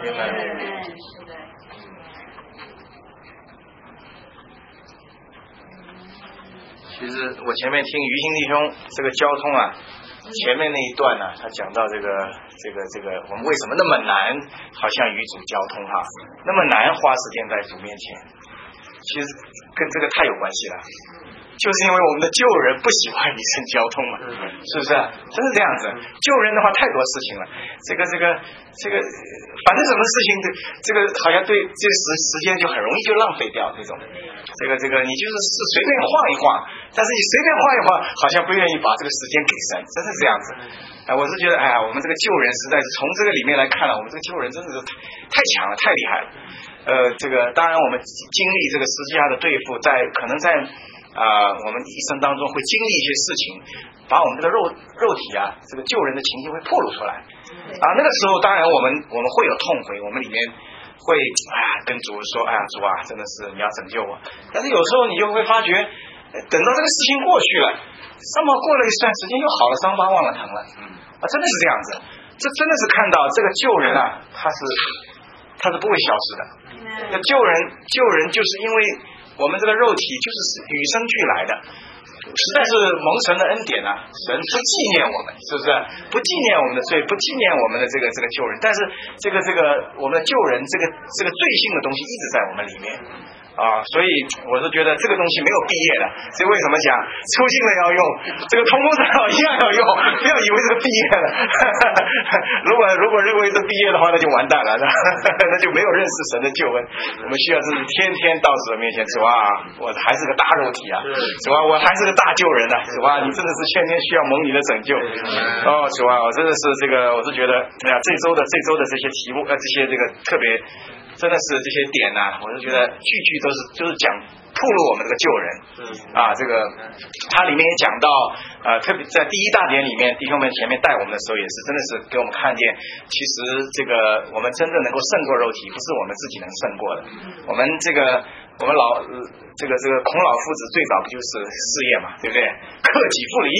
其实我前面听于心弟兄这个交通前面那一段呢，他讲到这个我们为什么那么难，好像与主交通那么难花时间在主面前，其实跟这个太有关系了，就是因为我们的旧人不喜欢与神交通嘛，是不是？真是这样子。旧人的话太多事情了，这个，反正什么事情这个好像对这时间就很容易就浪费掉这种。这个你就是随便晃一晃，但是你随便晃一晃，好像不愿意把这个时间给神，真是这样子。我是觉得我们这个旧人实在是从这个里面来看我们这个旧人真的是太强了，太厉害了。这个当然我们经历这个十字架的对付，可能在我们一生当中会经历一些事情，把我们这个肉体这个旧人的情绪会暴露出来。那个时候当然我们会有痛悔，我们里面会跟主说，主真的是你要拯救我。但是有时候你就会发觉，等到这个事情过去了，那么过了一段时间又好了，伤疤忘了疼了。真的是这样子。这真的是看到这个旧人他是不会消失的。这旧人就是因为我们这个肉体就是与生俱来的，实在是蒙神的恩典神不纪念我们，是不是？不纪念我们的罪，不纪念我们的这个旧人，但是这个我们的旧人这个罪性的东西一直在我们里面。所以我是觉得这个东西没有毕业的，所以为什么讲粗心的要用，这个通通长老一样要用，不要以为这个毕业了。如果认为是毕业的话，那就完蛋了，那就没有认识神的救恩。我们需要是天天到主的面前，主我还是个大肉体主我还是个大救人主你真的是天天需要蒙你的拯救。主我真的是我是觉得这周的这些题目这些这个特别。真的是这些点我是觉得句句都是讲暴露我们这个旧人这个它里面也讲到特别在第一大点里面，弟兄们前面带我们的时候也是真的是给我们看见，其实这个我们真正能够胜过肉体，不是我们自己能胜过的。我们孔老夫子最早不就是事业嘛，对不对？克己复礼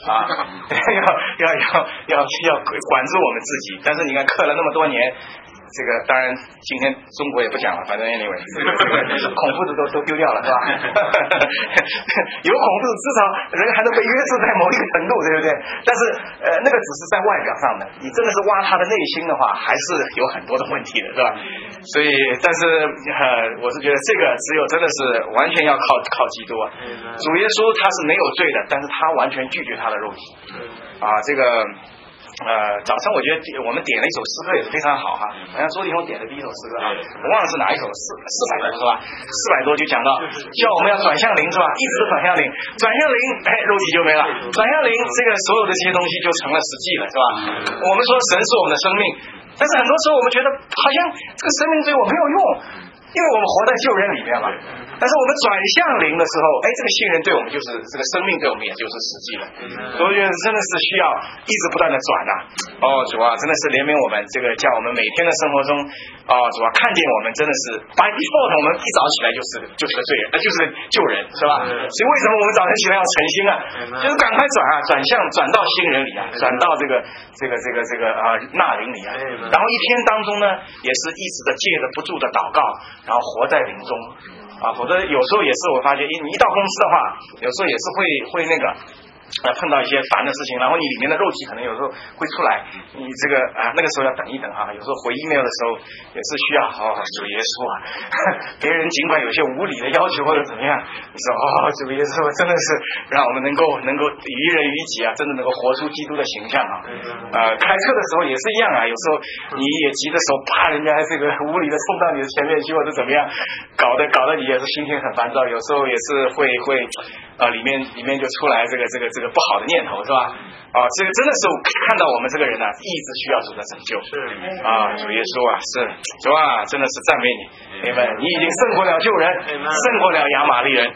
要管住我们自己，但是你看克了那么多年。这个当然今天中国也不讲了，反正 anyway 孔夫子都丢掉了，是吧？有孔夫子至少人还能被约束在某一个程度，对不对？但是那个只是在外表上的，你真的是挖他的内心的话，还是有很多的问题的，是吧？所以但是我是觉得这个只有真的是完全要靠基督主耶稣他是没有罪的，但是他完全拒绝他的肉体这个早上我觉得我们点了一首诗歌也是非常好好像周弟兄点的第一首诗歌我忘了是哪一首400多是吧？400多就讲到叫我们要转向灵是吧？一直转向灵，肉体就没了，转向灵这个所有的这些东西就成了实际了，是吧？我们说神是我们的生命，但是很多时候我们觉得好像这个生命对我没有用， 因为我们活在旧人里面嘛。但是我们转向灵的时候，这个新人对我们就是这个生命，对我们也就是实际了。所以真的是需要一直不断的转呐。主啊，真的是怜悯我们，这个叫我们每天的生活中，主啊，看见我们真的是by default，我们一早起来就是个罪人，就是旧人，是吧？所以为什么我们早晨起来要诚心啊？就是赶快转到新人里啊，转到这个纳灵里啊。然后一天当中呢，也是一直的借着不住的祷告，然后活在灵中否则有时候也是我发现，你一到公司的话，有时候也是会那个。碰到一些烦的事情，然后你里面的肉体可能有时候会出来，你这个那个时候要等一等有时候回 email 的时候也是需要主耶稣别人尽管有些无理的要求或者怎么样，你说主耶稣真的是让我们能够于人于己真的能够活出基督的形象开车的时候也是一样有时候你也急的时候，人家这个无理的冲到你的前面去或者怎么样，搞得你也是心情很烦躁，有时候也是会里面就出来这个不好的念头，是吧？这个真的是看到我们这个人一直需要主的拯救。主耶稣是主真的是赞美你，你已经胜过了旧人，胜过了亚玛力人，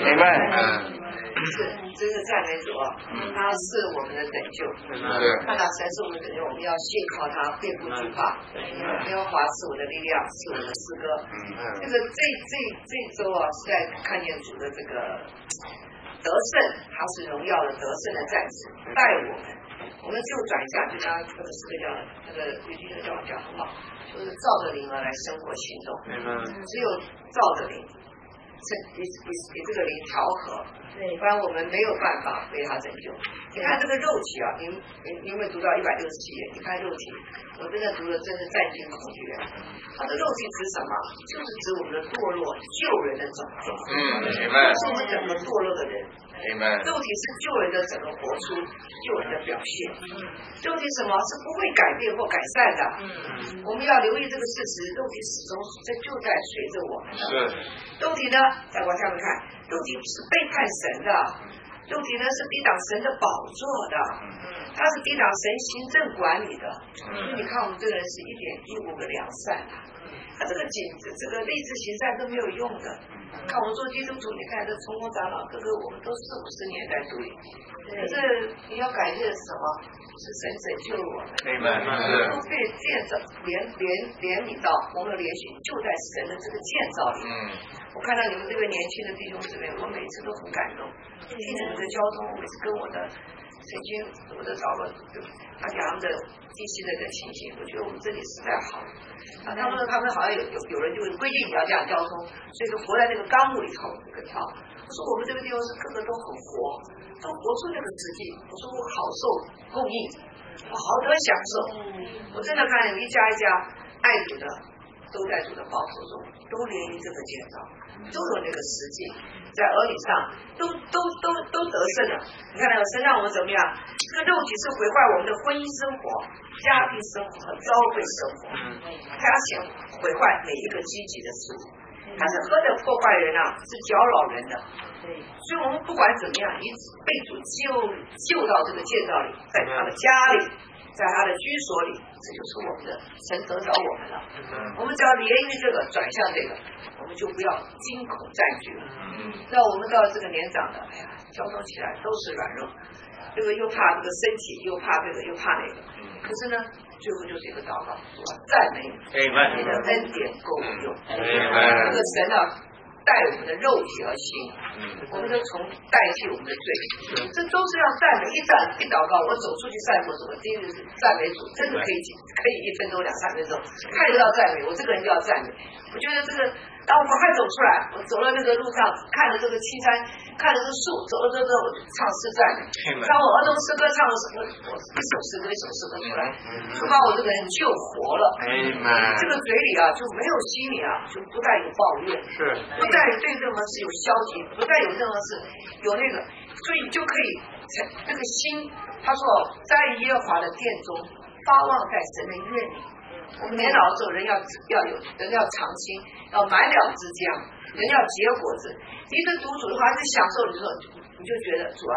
真的赞美主他是我们的拯救。看到神是我们的拯救，我们要信靠他，并不惧怕。耶和华是我的力量，是我的诗歌。这周是在看见主的这个得胜，他是荣耀的得胜的战士，带我们就转一下，就刚刚这个诗歌有句叫很好，就是照着灵而来生活行动。只有照着灵，给这个灵调和，不然我们没有办法被他拯救。你看这个肉体你有没有读到167页？你看肉体，我真的读了，真的战惊恐惧。他的肉体指什么？就是指我们的堕落，救人的种种。是我们整个堕落的人。肉体是救人的整个活出救人的表现。肉体什么是不会改变或改善的？我们要留意这个事实，肉体始终就在随着我们的。肉体呢，再往下面看，肉体是背叛神的，肉体呢是抵挡神的宝座的，它是抵挡神行政管理的。所以你看我们这个人是一点一五个良善他这个立志行善都没有用的。看我们做基督徒，你看这从工长老各个我们都40-50年在主里，可是你要感谢什么？是神拯救我们，都被建造怜悯到，我们的连续就在神的这个建造里。我看到你们这个年轻的弟兄姊妹，我每次都很感动，听你们的交通，我每次跟我的曾经我的长老他讲他们的地区的情形，我觉得我们这里实在好。他们好像有人就规定你要这样交通，所以就活在那个纲目里头这个跳。我说我们这个地方是个个都很活，都活出那个实际。我说我好受供应，我好得享受。我真的看有一家爱主的都在主的报酬中，都连于这个建造，都有那个实际，在儿女上都得胜了。你看那个神让我们怎么样？这个肉体是毁坏我们的婚姻生活、家庭生活和教会生活，他要想毁坏每一个积极的事情。他是何等破坏人是搅扰人的。所以我们不管怎么样，一直被主救到这个建造里，在他的家里，在他的居所里，这就是我们的神得着我们了。我们只要连于这个，转向这个，我们就不要惊恐占据了。那我们到这个年长的，交通起来都是软弱，这个又怕这个身体，又怕这个，又怕那个。可是呢，最后就是一个祷告，赞美你的恩典够我用。这个神带我们的肉体而行，我们就从代替我们的罪，这都是要赞美。一祷告，我走出去散步，我今日是赞美主，真的可以1分钟、2-3分钟，看得到赞美，我这个人就要赞美。我觉得这个，当我赶快走出来，我走了那个路上，看着这个青山，看着这树，走了之后，我就唱诗赞美。当我儿童诗歌唱的时候，我一首诗歌出来，就把我这个人救活了。这个嘴里就没有心里就不再有抱怨，不再对任何事有消极，不再有任何事有那个，所以你就可以那个心，他说在耶和华的殿中发望在神的院里。我们年老的时候，人要常青，要满了之江，人要结果子。你一直读主的话，就享受，你就觉得主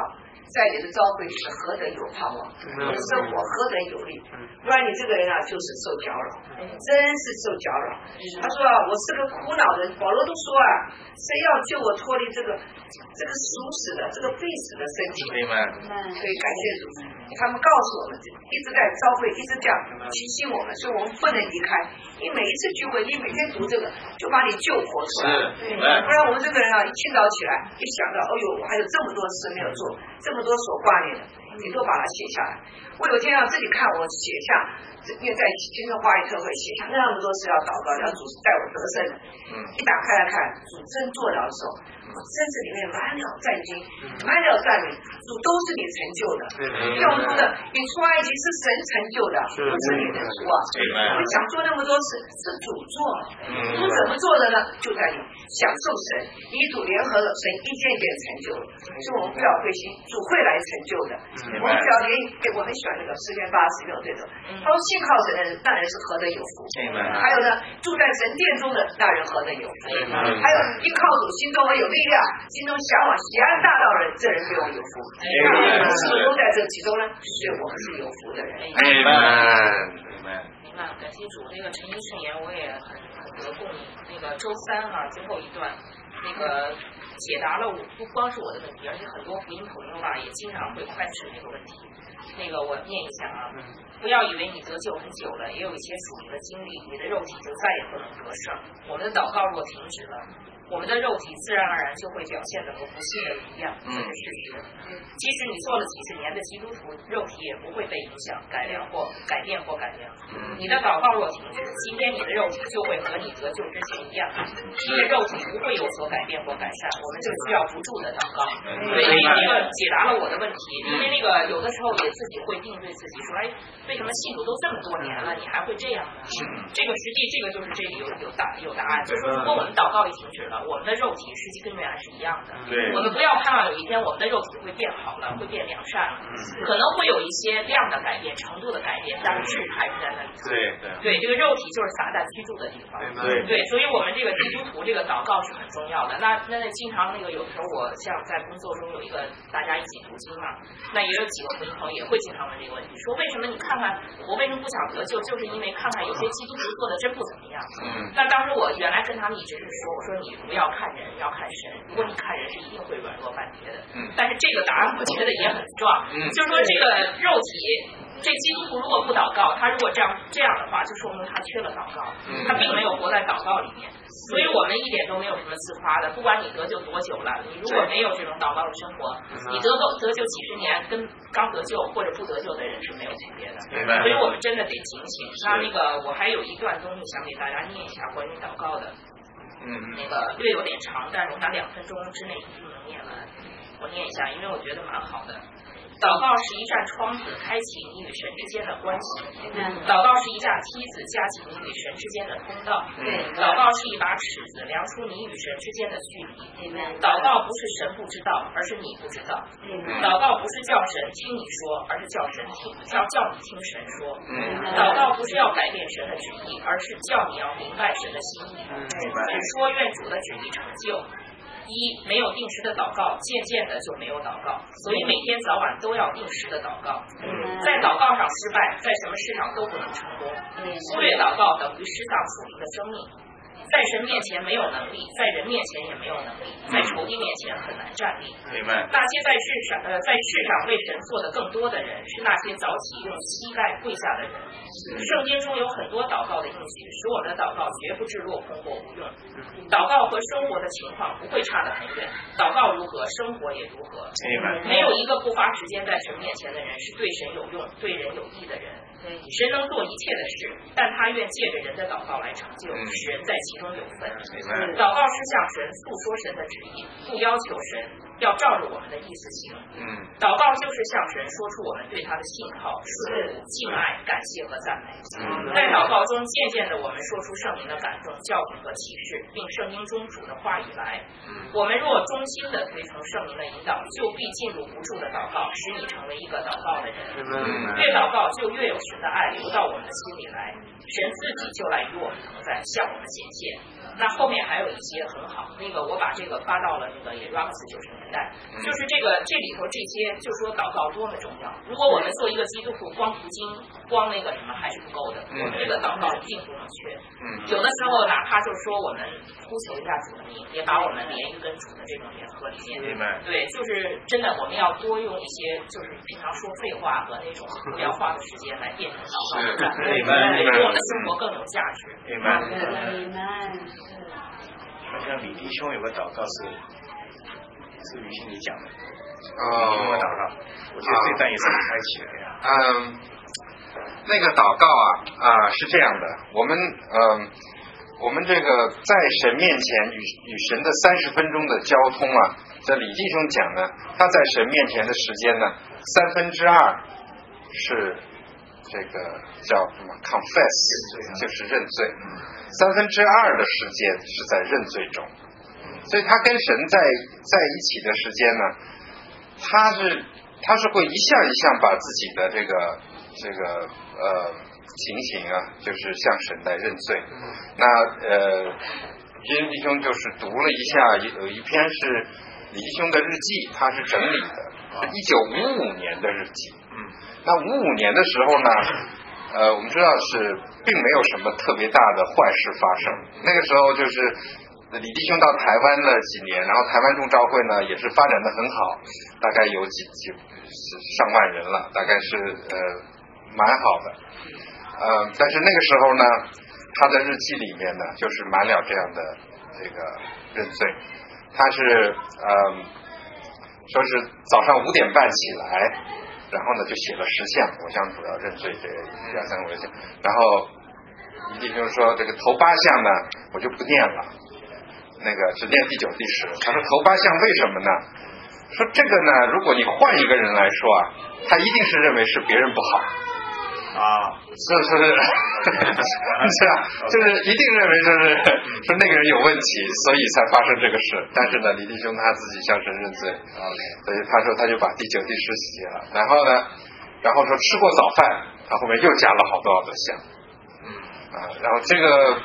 在你的召会里是何等有盼望，你的生活何等有力，不然你这个人啊就是受搅扰，真是受搅扰。他说啊，我是个苦恼人，保罗都说啊，谁要救我脱离这个属死的这个必死的身体？所以感谢主，他们告诉我们，一直在召会，一直这样提醒我们，所以我们不能离开。你每一次聚会，你每天读这个，就把你救活出来。不然我们这个人啊，一清早起来，一想到，哎呦，我还有这么多事没有做，这么多所挂念的，你都把它写下来。我有天要自己看，我写下，因为在今天华语特会写下那么多事要祷告，要主带我得胜的。一打开来看，主真做了的时候，我真是里面满了战经，满了赞美，主都是你成就的。用说的，你出埃及是神成就的，不是你的主啊。我们想做那么多事，是主做。主怎么做的呢？就在你享受神，与主联合了，神一件一件成就了。所以我们不要灰心，主会来成就的。我们不要我很喜欢那个诗篇86这种，他说信靠神的人，那人是何等有福。还有呢，住在神殿中的那人何等有福。还有依靠主，心中有力量，心中向往喜安大道的人，这人对我有福。是不是都在这其中呢？对我们是有福的人。 明白。 感谢主，那个陈一圣言我也很得共鸣。那个周三最后一段，那个解答了我不光是我的问题，而且很多福音朋友也经常会宽斥这个问题。那个我念一下不要以为你得救很久了，也有一些属灵的经历，你的肉体就再也不能得胜。我们的祷告若停止了，我们的肉体自然而然就会表现得和不信的人一样，这是事实。即使你做了几十年的基督徒，肉体也不会被影响、改变或改良。你的祷告若停止，今天你的肉体就会和你得救之前一样，你的肉体不会有所改变或改善。我们就需要不住的祷告。对，这个解答了我的问题，因为那个有的时候也自己会定对自己说，为什么信主都这么多年了，你还会这样呢？这个实际就是这里有答案，就是说如果我们祷告力停止了，我们的肉体实际跟原来是一样的。我们不要盼望有一天我们的肉体会变好了，会变良善了，可能会有一些量的改变、程度的改变，但是还是在那里。对，这个肉体就是撒旦居住的地方。对，所以我们这个基督徒这个祷告是很重要的。那经常有的时候我像在工作中有一个大家一起读经嘛，那也有几个朋友也会经常问这个问题，说为什么你看看我为什么不想得救，就是因为看看有些基督徒做的真不怎么样。但当时我原来跟他们一直是说，我说你不要看人，要看神。如果你看人是一定会软弱半截的。但是这个答案我觉得也很壮，就是说这个肉体，这基督徒如果不祷告，他如果这样的话，就说明他缺了祷告，他并没有活在祷告里面。所以我们一点都没有什么自夸的，不管你得救多久了，你如果没有这种祷告的生活，你得救几十年，跟刚得救或者不得救的人是没有区别的。所以我们真的得警醒。那个我还有一段东西想给大家念一下关于祷告的，那个略有点长，但是我想2分钟之内一定能念完。我念一下，因为我觉得蛮好的。祷告是一扇窗子，开启你与神之间的关系；祷告是一架梯子，架起你与神之间的通道；祷告是一把尺子，量出你与神之间的距离。祷告不是神不知道，而是你不知道；祷告不是叫神听你说，而是叫你听神说；祷告不是要改变神的旨意，而是叫你要明白神的心意，只说愿主的旨意成就。没有定时的祷告，渐渐的就没有祷告，所以每天早晚都要定时的祷告。在祷告上失败，在什么事上都不能成功。忽略祷告等于失丧属灵的生命。在神面前没有能力，在人面前也没有能力，在仇敌面前很难站立。那些在世上为神做的更多的人，是那些早起用膝盖跪下的人。圣经中有很多祷告的应许，使我们的祷告绝不至落空或无用。祷告和生活的情况不会差得很远，祷告如何，生活也如何。没有一个不花时间在神面前的人是对神有用、对人有益的人。神能做一切的事，但他愿借着人的祷告来成就，使人在其中有份。祷告是向神诉说神的旨意，不要求神要照着我们的意思行。祷告就是向神说出我们对他的信靠、顺服、敬爱、感谢和赞美。在祷告中，渐渐的我们说出圣灵的感动、教训和启示，并圣经中主的话语来。我们若忠心的随从圣灵的引导，就必进入不住的祷告，使你成为一个祷告的人。越祷告就越有神的爱流到我们的心里来，神自己就来与我们同在，向我们显现。 那后面还有一些很好，那个我把这个发到了那个也 Rox 90年代，就是这里头这些，就说祷告多么重要。如果我们做一个基督徒，光读经，光那个什么还是不够的，我们这个祷告一定不能缺。有的时候哪怕就是说我们呼求一下主的名，也把我们连于跟主的这种联合里面，对，就是真的我们要多用一些就是平常说废话和那种无聊话的时间来变成祷告，对，对我们生活更有价值。 好像李弟兄有个祷告是于心你讲的，有个祷告，我觉得这段也是很开启的呀。 那个祷告是这样的，我们这个在神面前与神的30分钟的交通这李弟兄讲呢，他在神面前的时间呢，2/3是这个叫什么 confess， 就是认罪，2/3的时间是在认罪中，所以他跟神在一起的时间呢，他是会一项一项把自己的这个情形就是向神来认罪。那金弟兄就是读了一下，有一篇是李弟兄的日记，他是整理的，是1955年的日记。那55年的时候呢，我们知道是并没有什么特别大的坏事发生。那个时候就是李弟兄到台湾了几年，然后台湾众召会呢也是发展的很好，大概有上万人了，大概是蛮好的。但是那个时候呢，他的日记里面呢就是满了这样的这个认罪。他是说是早上5点半起来，然后呢就写了10项，我想主要认罪这1、2、3、5、6项。然后李弟兄说这个头8项呢我就不念了，那个只念第9、第10。他说头8项为什么呢？说这个呢，如果你换一个人来说他一定是认为是别人不好就是一定认为说那个人有问题，所以才发生这个事。但是呢，李弟兄他自己向神认罪，所以他说他就把第9、第10写了。然后说吃过早饭，他后面又加了好多项。然后这个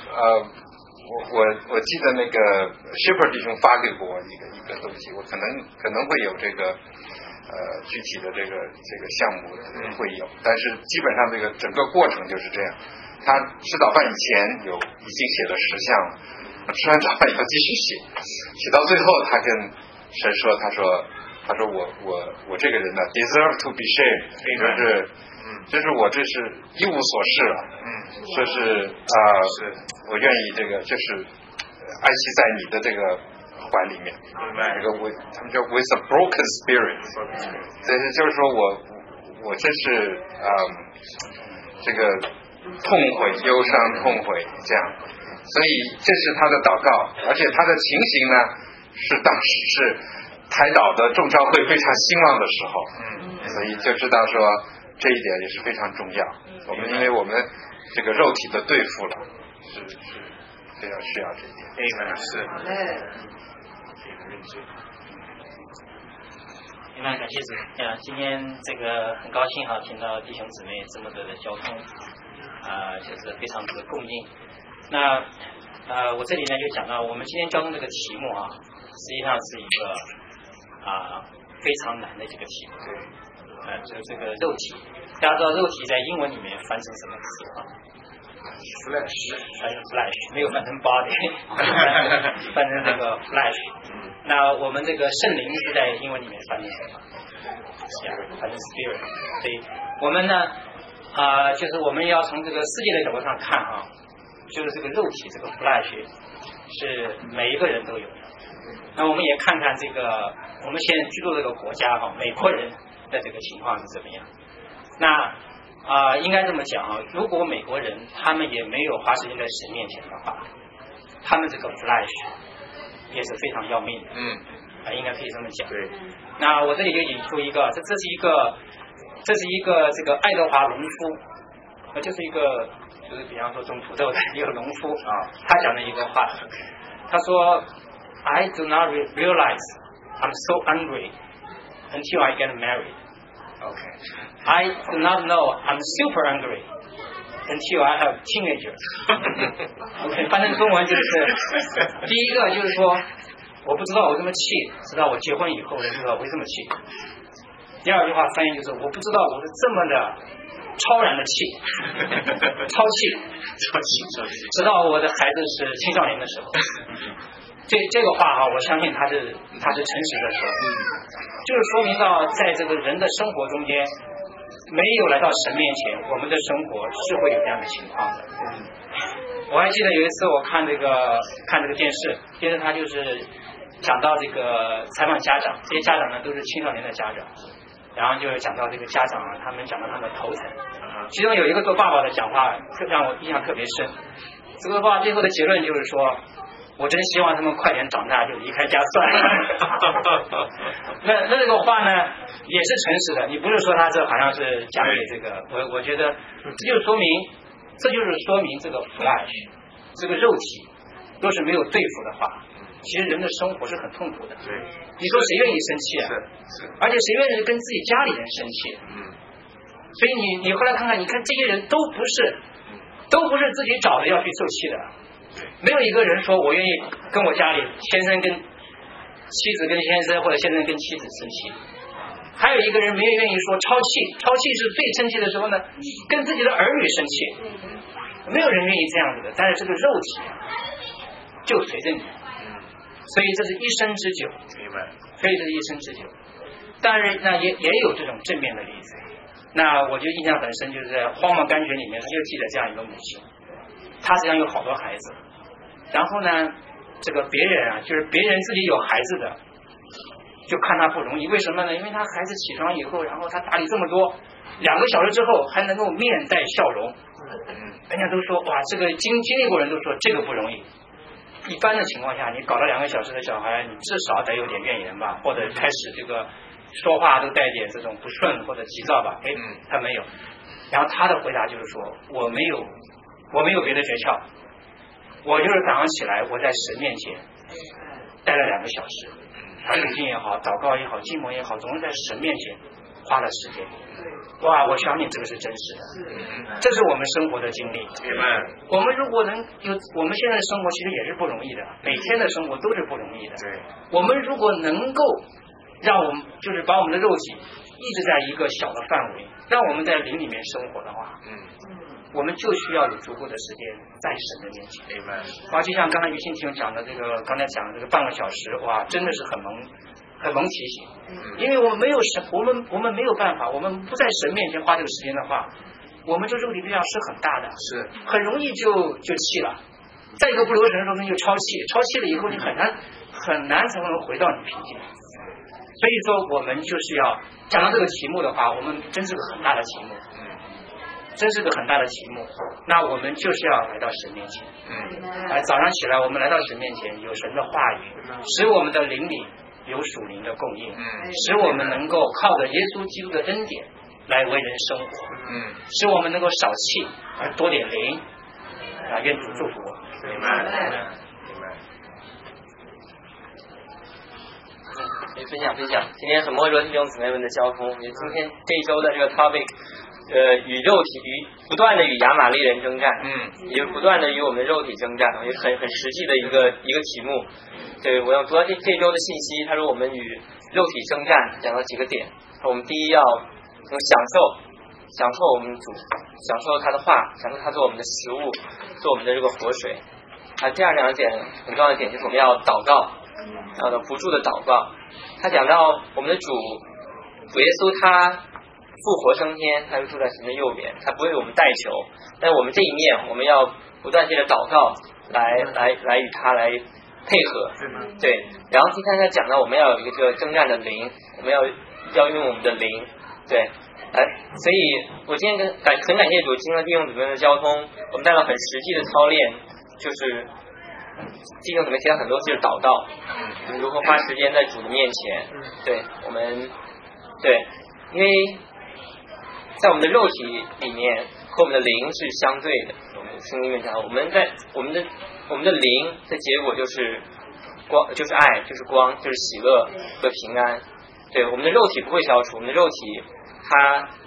我记得那个 Shipper 弟兄发给过我一个东西，我可能会有这个具体的这个项目会有，但是基本上这个整个过程就是这样。他吃早饭以前已经写了10项了，吃完早饭以后继续写到最后，他跟神说，他说我这个人呢 deserve to be shamed， 就是我这是一无所事了，说是我愿意这个就是安息在你的这个怀里面，这个他们叫 with a broken spirit， 就是说我真是这个痛悔忧伤痛悔这样，所以这是他的祷告，而且他的情形呢是当时是台岛的众召会非常兴旺的时候，所以就知道说这一点也是非常重要。因为我们这个肉体的对付了，是非常需要这一点。 感谢主。今天这个很高兴听到弟兄姊妹这么多的交通，就是非常的共应。那我这里呢就讲到，我们今天交通这个题目实际上是一个非常难的这个题目。就这个肉体，大家知道肉体在英文里面翻成什么词？flesh， 没有翻成 body， 翻成这个 flesh。那我们这个圣灵是在英文里面翻成什么？翻成 spirit。所以我们呢，就是我们要从这个世界的角度上看就是这个肉体这个 flesh 是每一个人都有的。那我们也看看这个我们现在居住这个国家美国人的这个情况是怎么样。那应该这么讲如果美国人他们也没有花时间在神面前的话，他们这个 flesh 也是非常要命的。应该可以这么讲。对。那我这里就引出一个，这是一个这个爱德华农夫，就是一个就是比方说种土豆的一个农夫他讲的一个话，他说 I do not realize I'm so angry until I get married. I do not know I'm super angry until I have teenager。OK， 翻成中文就是第一个就是说我不知道我这么气，直到我结婚以后才知道我会这么气。第二句话翻译就是我不知道我是这么的超然的气，超气，直到我的孩子是青少年的时候。这个话哈，我相信他是诚实的说，就是说明到在这个人的生活中间，没有来到神面前，我们的生活是会有这样的情况的。我还记得有一次我看这个电视它就是讲到这个采访家长，这些家长呢都是青少年的家长，然后就是讲到这个家长啊，他们讲到他们的头疼，其中有一个做爸爸的讲话让我印象特别深。这个爸爸最后的结论就是说，我真希望他们快点长大就离开家算了。那这个话呢也是诚实的，你不是说他这好像是讲给这个，我觉得这就是说明这个 flesh 这个肉体若是没有对付的话，其实人的生活是很痛苦的。你说谁愿意生气啊？而且谁愿意跟自己家里人生气？所以你后来看看，你看这些人都不是自己找的要去受气的。没有一个人说我愿意跟我家里先生跟妻子跟先生或者先生跟妻子生气，还有一个人没有愿意说超气是最生气的时候呢，跟自己的儿女生气，没有人愿意这样子的。但是这个肉体就随着你，所以这是一生之久，所以这是一生之久。当然那也有这种正面的例子。那我就印象很深，就是在荒漠甘泉里面他就记得这样一个母亲，她实际上有好多孩子，然后呢这个别人啊，就是别人自己有孩子的就看他不容易，为什么呢？因为他孩子起床以后，然后他打理这么多，2个小时之后还能够面带笑容，人家都说哇，这个经历过人都说这个不容易。一般的情况下，你搞了2个小时的小孩，你至少得有点怨言吧，或者开始这个说话都带点这种不顺或者急躁吧。他没有。然后他的回答就是说，我没有别的诀窍，我就是早上起来我在神面前待了2个小时，传读经也好，祷告也好，静默也好，总是在神面前花了时间。哇，我相信这个是真实的，这是我们生活的经历。我们如果能有，我们现在的生活其实也是不容易的，每天的生活都是不容易的。我们如果能够让我们就是把我们的肉体抑制在一个小的范围，让我们在灵里面生活的话，我们就需要有足够的时间在神的面前。哇，就像刚才于心婷讲的这个，刚才讲的这个半个小时，哇，真的是很蒙提醒。因为我们没有神，我们没有办法，我们不在神面前花这个时间的话，我们这肉体力量是很大的，很容易就气了。再一个不留神的时候，就超气了以后，你很难才能回到你平静。所以说，我们就是要讲到这个题目的话，我们真是个很大的题目，那我们就是要来到神面前。早上起来，我们来到神面前，有神的话语，使我们的灵里有属灵的供应，使我们能够靠着耶稣基督的恩典来为人生活，使我们能够少气而多点灵。愿主祝福我。 分享，今天很摸着弟兄姊妹们的交通，也今天这一周的这个 topic， 与肉体不断的与亚玛力人征战，也不断的与我们的肉体征战，也很实际的一个题目。对，我要读到这周的信息，他说我们与肉体征战，讲到几个点。我们第一要享受我们主，享受他的话，享受他做我们的食物，做我们的这个活水。第二2点很重要的点就是我们要祷告，不住的祷告。他讲到我们的主耶稣他复活升天，他就住在神的右边，他不为我们代求，但我们这一面我们要不断借着祷告来与他来配合。对，然后第3他讲到我们要有一个征战的灵，我们要用我们的灵。对，所以我今天很感谢主，经过弟兄姊妹的交通，我们带了很实际的操练，就是弟兄姊妹提到很多次是祷告，如何花时间在主的面前。对，我们因为在我们的肉体里面和我们的灵是相对的，我们圣经里面讲，我们的灵的结果就是光，就是爱，就是光，就是喜乐和平安。对，我们的肉体不会消除，我们的肉体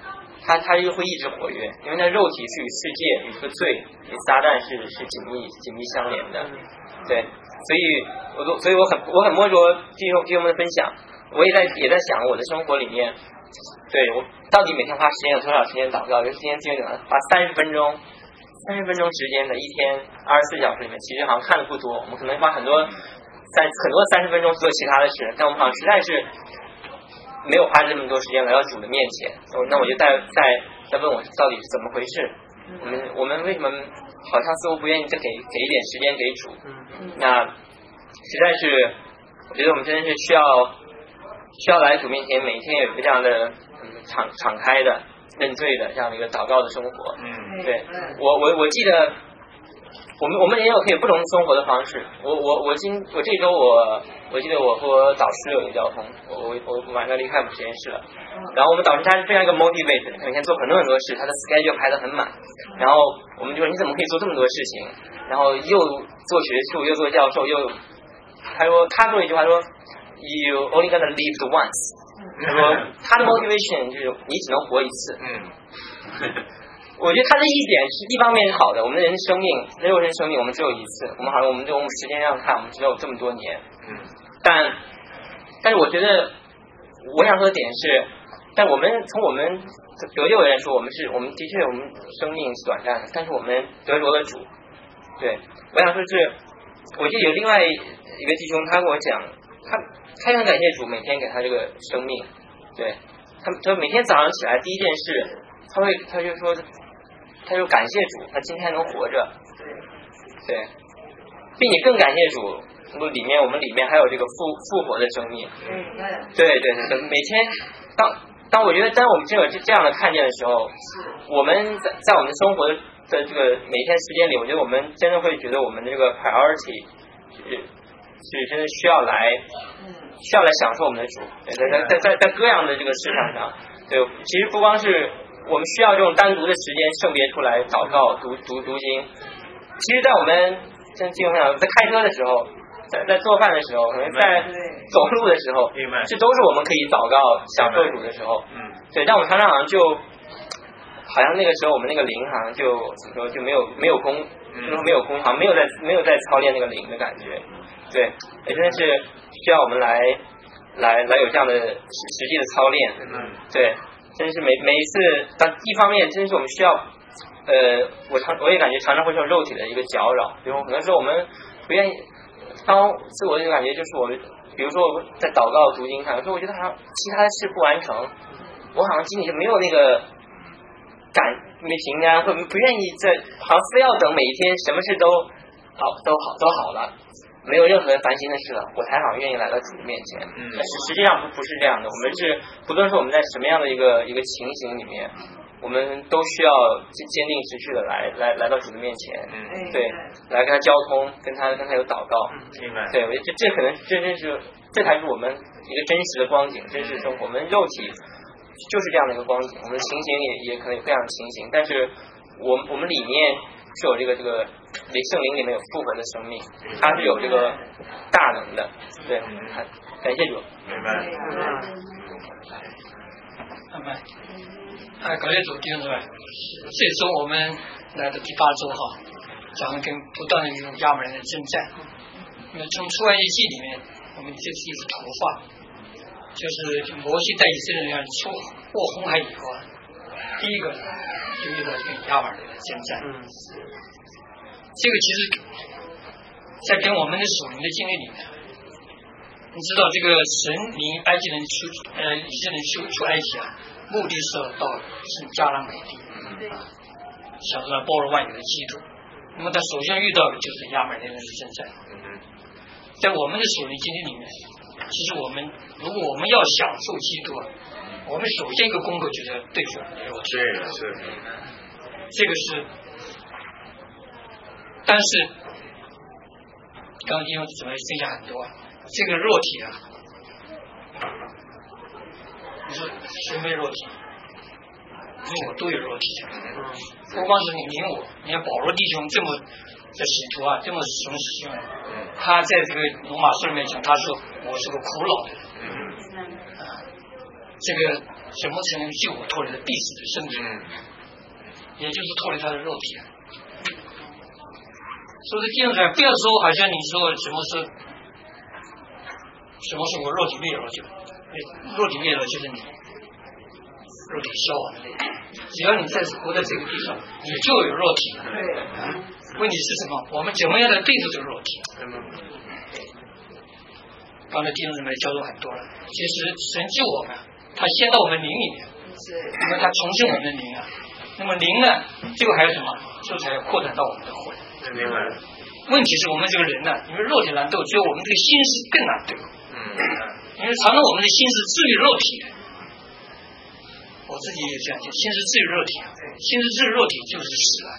它就会一直活跃，因为那肉体是与世界、与这个罪、与撒旦是紧密相连的。对，所以我很摸着弟兄们的分享，我也在想我的生活里面，对我到底每天花时间有多少时间祷告？有时间花30分钟时间的一天24小时里面，其实好像看的不多，我们可能花很多30分钟做其他的事，但我们好像实在是没有花这么多时间来到主的面前。那我就在问我到底是怎么回事？我们为什么好像似乎不愿意再给一点时间给主？那实在是我觉得我们真的是需要来主面前，每一天有一个这样的敞开的认罪的这样的一个祷告的生活。对，我记得我们也有可以不同生活的方式。我这周我记得我和我导师有一个交通，我晚上离开我们实验室了。然后我们导师他是非常一个 motivate， 每天做很多事，他的 schedule 排得很满。然后我们就说你怎么可以做这么多事情？然后又做学术，又做教授，他说一句话说 You only gonna live once。他说他的 motivation 就是你只能活一次。我觉得他的一点是一方面是好的，我们的人生命，肉身生命我们只有一次，我们好像我们用时间上看，我们只有这么多年。但是我觉得我想说的点是，但从我们得救的人说，我们的确我们生命是短暂的，但是我们得着了主。对，我想说是，我记得有另外一个弟兄他跟我讲，他也很感谢主每天给他这个生命。对，他每天早上起来第一件事，他就说他就感谢主，他今天能活着。对，并且更感谢主，我们里面还有这个复活的生命。对，每天当我觉得当我们真有这样的看见的时候，我们在我们生活的这个每天时间里，我觉得我们真的会觉得我们的这个 priority 是真的需要来享受我们的主。在各样的这个事项上，对，其实不光是我们需要这种单独的时间圣别出来祷告读经，其实在我们在开车的时候，在做饭的时候，可能在走路的时候，这都是我们可以祷告享受主的时候。对，但我们常常好像那个时候我们那个灵好像就怎么说就没有功，好像没有在操练那个灵的感觉。对，也真的是需要我们来有这样的实际的操练。对，真是每一次，一方面真是我们需要，我也感觉常常会受肉体的一个搅扰，比如可能说我们不愿意，自我就感觉就是我，比如说我在祷告读经上，有时候我觉得好像其他的事不完成，我好像心里就没有那个没平安，或不愿意好像非要等每一天什么事都好了，没有任何烦心的事了，我才好像愿意来到主的面前。但是实际上不是这样的，我们是不论是我们在什么样的一个情形里面，我们都需要坚定持续的来到主的面前。对，来跟他交通，跟他有祷告。对，我觉得这可能这才是我们一个真实的光景，真实的生活。我们肉体就是这样的一个光景，我们的情形也可能有各样的情形，但是我们里面是有这个圣灵里面有复活的生命，它是有这个大能的。对，感谢主。 感谢主弟兄姊妹，这周我们来的第8周哈，咱们跟不断的有亚门人的征战。那么从出埃及记里面，我们这是一幅图画，就是摩西带以色列人过红海以后啊，第一个就遇到这个亚门人的征战。这个其实在跟我们的属灵的经历里面，你知道这个神领以色列人出埃及啊，目的是要到圣迦南美地，享受到包罗万有的基督。那么他首先遇到的就是亚门人的征战。在我们的属灵经历里面，其实如果我们要享受基督，我们首先一个功课就是要对付我们的肉体。这个是，但是刚刚弟兄姊妹分享很多，这个肉体啊，你说谁没肉体？你我都有肉体，不光是你我，你看保罗弟兄这么的使徒啊，这么雄师兄，他在这个罗马书里面讲，他说我是个苦老的人，这个什么才能救我脱离了必死的生命？也就是脱离他的肉体。所以弟兄姊妹，不要说好像你说什么是我肉体灭了就肉体灭了就是你肉体消亡的，只要你在活在这个地上，你就有肉体。问题是什么？我们怎么样来对付这个肉体？刚才弟兄姊妹教导很多了，其实神救我们，他先到我们灵里面，因为他重生我们的灵啊。那么灵呢，最后还有什么？最后才要扩展到我们的魂。问题是我们这个人呢，因为肉体难斗，只有我们这个心思更难斗。因为常常我们的心思至于肉体的，我自己也这样讲，心思至于肉体，心思至于肉体就是死了。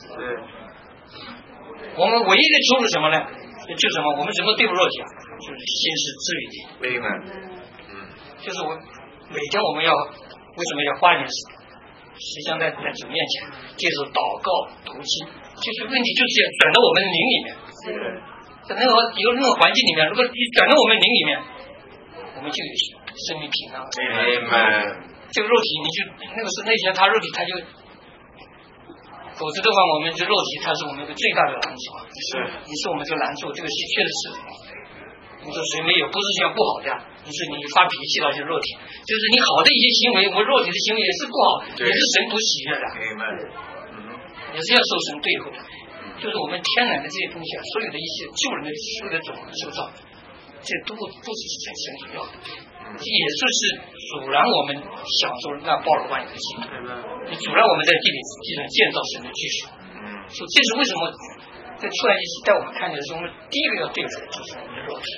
我们唯一的出路什么呢？就什么？我们怎么对付肉体啊？就是心思至于你。就是每天我们要为什么要花点时间在主面前，借助祷告、读经，就是问题就是要转到我们灵里面。在任何环境里面，如果你转到我们灵里面，我们就有生命平安。这个肉体你就那个是那些他肉体他就，否则的话我们这肉体它是我们的最大的拦阻。你是我们这个拦阻，这个是确实是。你说谁没有？不是讲不好的呀。你说你发脾气了，就是肉体，就是你好的一些行为，我肉体的行为也是不好，也是神不喜悦的，也是要受神对付的。就是我们天然的这些东西啊，所有的一些救人的所有的种受造，这都是神所要的，也就是阻拦我们享受那包罗万有的心，你阻拦我们在地上建造神的居所。所以这是为什么在出来一时带我们看见的时候，我们第一个要对付的就是我们的肉体。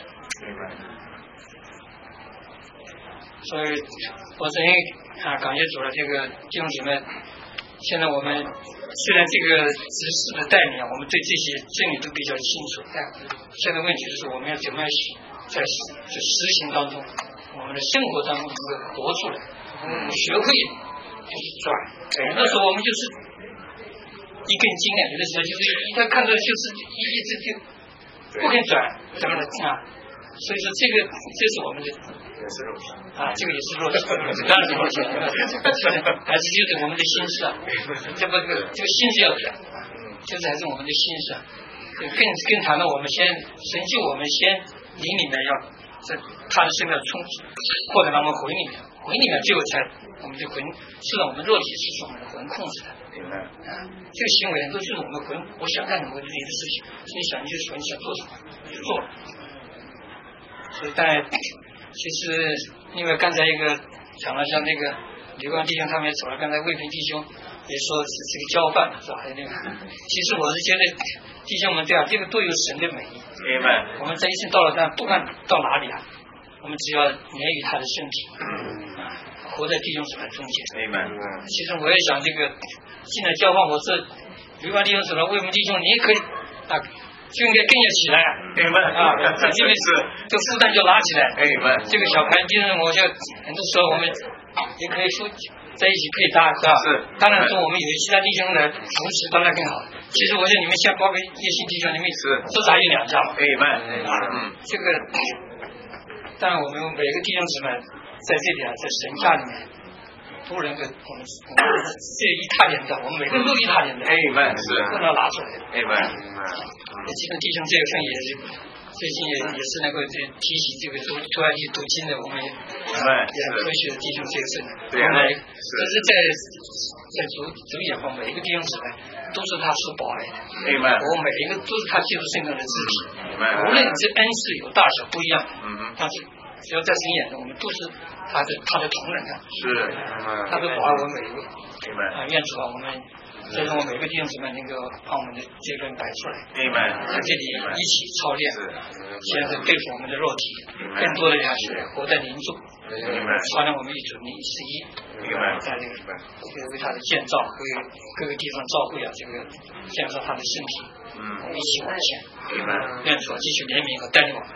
所以我曾经感谢主了这个弟兄姊妹，现在我们虽然这个执事的带领，我们对这些真理都比较清楚，但现在问题就是我们要怎么样在实行当中，我们的生活当中能够活出来，学会就是转。有的时候我们就是一根筋啊，有的时候就是一旦看到就是一直就不肯转，怎么了所以说这是我们的这个也是肉体，当然是肉体，还是就是我们的心思啊，这个心思要转，就是还是我们的心思啊，更谈到我们先神救我们先灵里面要在他的身上扩展到我们魂里面，魂里面最后才我们的魂是让我们肉体是受我们的魂控制的。这个行为都是我们魂，我想干什么我就做的事情，所以想你就说你想做什么就做了。所以其实因为刚才一个讲了像那个刘光弟兄他们也走了，刚才魏平弟兄也说是这个交换是吧？还有那个，其实我是觉得弟兄们这样，这个都有神的美意。我们这一生到了不管到哪里啊，我们只要连于他的身体，活在弟兄姊妹中间。其实我也想这个，现在交换我是刘光弟兄什么魏平弟兄，你也可以就应该跟着起来，因为这负担就拉起来。这个小盘就是我就很多时候我们也可以说在一起配搭，是吧？当然说我们有其他弟兄的扶持，当然更好。其实我想你们像包括叶新弟兄，你们至少有2家嘛。这个，当然我们每个弟兄姊妹在这里在神家里面。都能够我们这一踏点的，我们每个人都一踏点的，不能拿出来。基本弟兄这一份也是最近也是能够提起这个出来去读经的，我们也很科学的弟兄这一份。我们就是在主眼光，每一个弟兄姊妹都是他所宝爱的。我每一个都是他基督身上的肢体，无论这恩赐有大小不一样，但是只要在神眼中，我们都是他的同仁啊，他都保爱我们每一位愿主啊，我们最终每个弟兄姊妹能够把我们的这份摆出来，在这里一起操练，现在对付我们的肉体，更多的要是活在灵中，操练我们一主灵是一，在这个为他的建造，为各个地方照会啊，这个建造他的身体，我们一起往前，愿主继续怜悯和带领我们。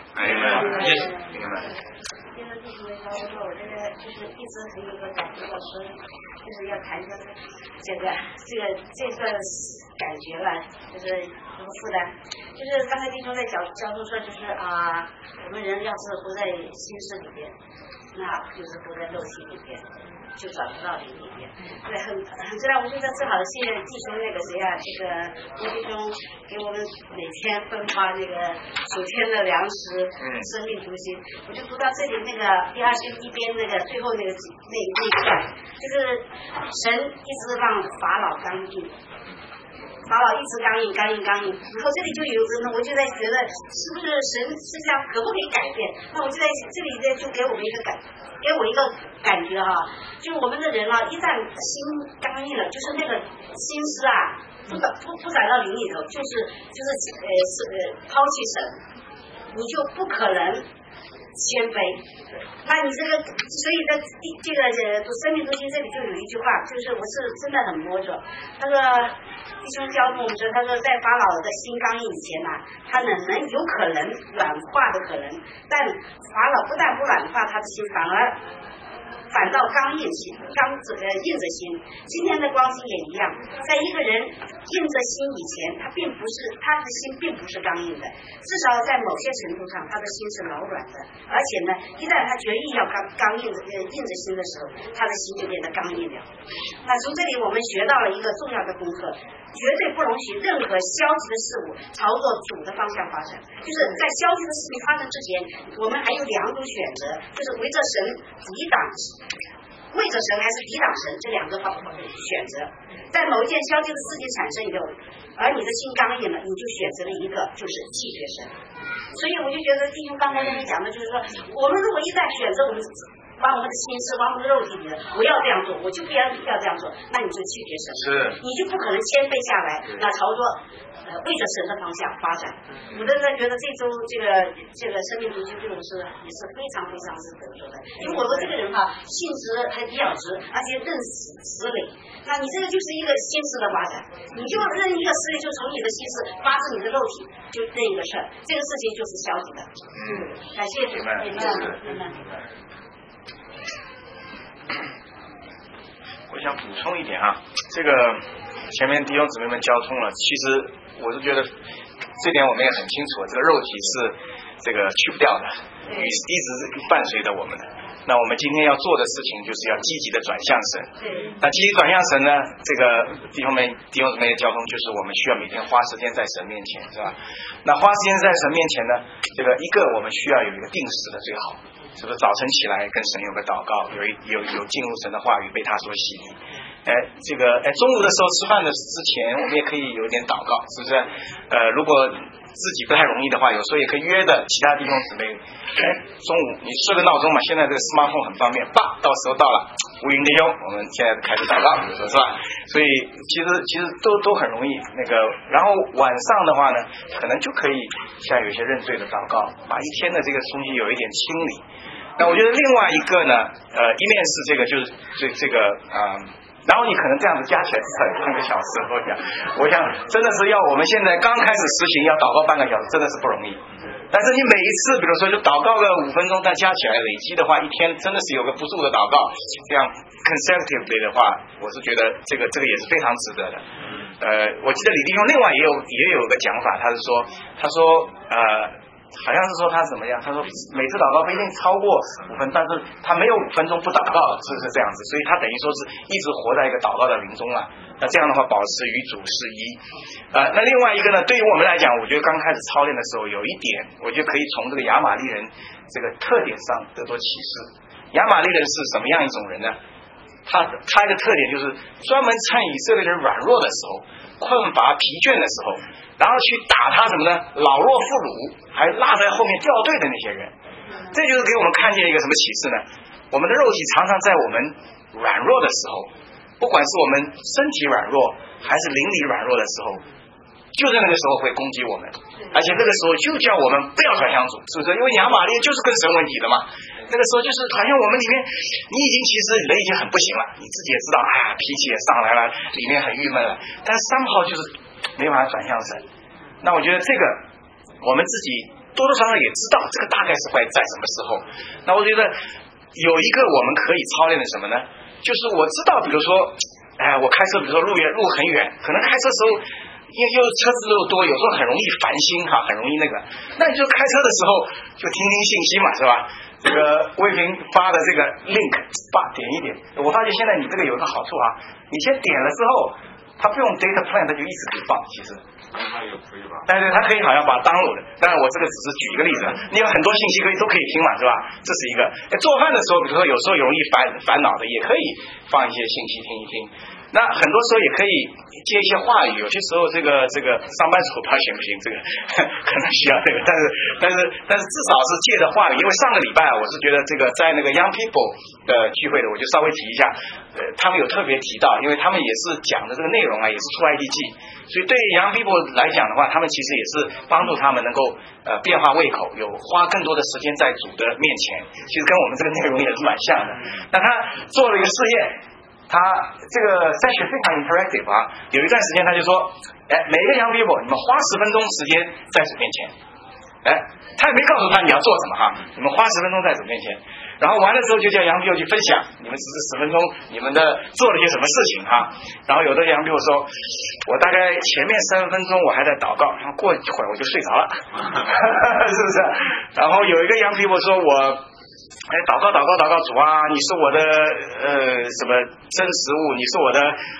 我这个就是一直很有个感觉，我说就是要谈这段感觉吧，就是如此的，就是刚才弟兄在交通说，就是我们人要是活在心事里边， 那就是不在肉体里边，就转不到灵里边。对，很知道，我觉得正好谢弟兄那个谁啊，这个吴弟兄给我们每天分发那个属天的粮食，生命读经。我就读到这里那个第21篇那个最后那一段，就是神一直让法老刚硬。法老一直刚硬，然后这里就有我就在觉得是不是神实际上可不可以改变？那我就在这里就给我一个感觉哈，就是我们的人啊，一旦心刚硬了，就是那个心思啊不转到灵里头，就是抛弃神，你就不可能谦卑。那你这个，所以在这个生命中心这里就有一句话，就是我是真的很摸着，他说弟兄教我们说，他说在法老的心刚硬以前呢，他有可能软化的可能，但法老不但不软化他的心，反倒刚硬着心。今天的光景也一样，在一个人硬着心以前，他的心并不是刚硬的，至少在某些程度上，他的心是柔软的。而且呢，一旦他决意要硬着心的时候，他的心就变得刚硬了。那从这里我们学到了一个重要的功课，绝对不容许任何消极的事物朝着主的方向发展。就是在消极的事情发生之前，我们还有两种选择，就是为着神还是抵挡神，这两个方法的选择。在某一件消极的事情产生以后，而你的心刚硬了，你就选择了一个，就是弃绝神。所以我就觉得弟兄刚才跟你讲的，就是说，我们如果一旦选择把我们的心思往我们的肉体里的，我要这样做，我就不要这样做，那你就拒绝神，你就不可能谦卑下来，那朝着为着神的方向发展。我真的觉得这周这个生命读经对我也是非常非常是得着的，因为我说这个人哈，性直还比较直，而且认死理。那你这个就是一个心思的发展，你就认一个思维，就从你的心思发自你的肉体，就认一个事儿，这个事情就是消极的。感谢主， 我想补充一点哈，这个前面弟兄姊妹们交通了，其实我是觉得这点我们也很清楚，这个肉体是这个去不掉的，一直伴随着我们的。那我们今天要做的事情就是要积极的转向神。那积极转向神呢，这个弟兄姊妹的交通就是我们需要每天花时间在神面前，是吧？那花时间在神面前呢，这个一个我们需要有一个定时的最好，是不是早晨起来跟神有个祷告，有进入神的话语被他所洗礼。中午的时候吃饭的之前，我们也可以有一点祷告，是不是？如果自己不太容易的话，有时候也可以约的其他弟兄姊妹。中午你设个闹钟嘛，现在这个 smartphone 很方便，到时候到了，吴云弟兄，我们现在开始祷告，是吧？所以其实都很容易那个。然后晚上的话呢，可能就可以像有一些认罪的祷告，把一天的这个东西有一点清理。那我觉得另外一个呢，一面是这个就是这个然后你可能这样子加起来半个小时，我想真的是要我们现在刚开始实行要祷告半个小时，真的是不容易。但是你每一次比如说就祷告个5分钟，但加起来累积的话，一天真的是有个不住的祷告，这样 consecutively 的话，我是觉得这个也是非常值得的。我记得李弟兄另外也有个讲法，他说好像是说他怎么样？他说每次祷告不一定超过5分，但是他没有5分钟不祷告，是这样子，所以他等于说是一直活在一个祷告的灵中了。那这样的话，保持与主是一。那另外一个呢，对于我们来讲，我觉得刚开始操练的时候，有一点，我觉得可以从这个亚玛力人这个特点上得到启示。亚玛力人是什么样一种人呢？他一个特点就是专门趁以色列人软弱的时候、困乏疲倦的时候，然后去打他什么呢？老弱妇孺，还落在后面掉队的那些人。这就是给我们看见一个什么启示呢？我们的肉体常常在我们软弱的时候，不管是我们身体软弱还是灵里软弱的时候，就在那个时候会攻击我们，而且那个时候就叫我们不要转向主，是不是？因为亚玛力就是跟神问题的嘛。那个时候就是好像我们里面你已经其实人已经很不行了，你自己也知道，脾气也上来了，里面很郁闷了，但是3号就是没办法转向神。那我觉得这个我们自己多多少少也知道，这个大概是会在什么时候。那我觉得有一个我们可以操练的什么呢？就是我知道，比如说我开车，比如说路很远，可能开车时候又车子又多，有时候很容易烦心哈，很容易那个。那你就开车的时候就听信息嘛，是吧？ 这个魏平发的这个 link， 点一点。我发现现在你这个有一个好处啊，你先点了之后，它不用 data plan， 它就一直可以放。其实，但是它可以好像把它 download。当然我这个只是举一个例子，你有很多信息都可以听嘛，是吧？这是一个。做饭的时候，比如说有时候容易烦恼的，也可以放一些信息听一听。那很多时候也可以接一些话语，有些时候这个上班族他行不行？这个可能需要这个，但是至少是借着话语，因为上个礼拜我是觉得这个在那个 Young People 的聚会的，我就稍微提一下，他们有特别提到，因为他们也是讲的这个内容啊，也是出埃及记，所以对于 Young People 来讲的话，他们其实也是帮助他们能够变化胃口，有花更多的时间在主的面前，其实跟我们这个内容也是蛮像的。那他做了一个试验。他这个筛选非常 interactive 啊，有一段时间他就说，每一个 young people 你们花10分钟时间在主面前，他也没告诉他你要做什么哈，你们花10分钟在主面前，然后完了之后就叫 young people 去分享，你们只是10分钟你们的做了些什么事情哈，然后有的 young people 说，我大概前面3分钟我还在祷告，然后过一会儿我就睡着了，是不是？然后有一个 young people 说我。祷告主啊，你是我的什么真食物，你是我的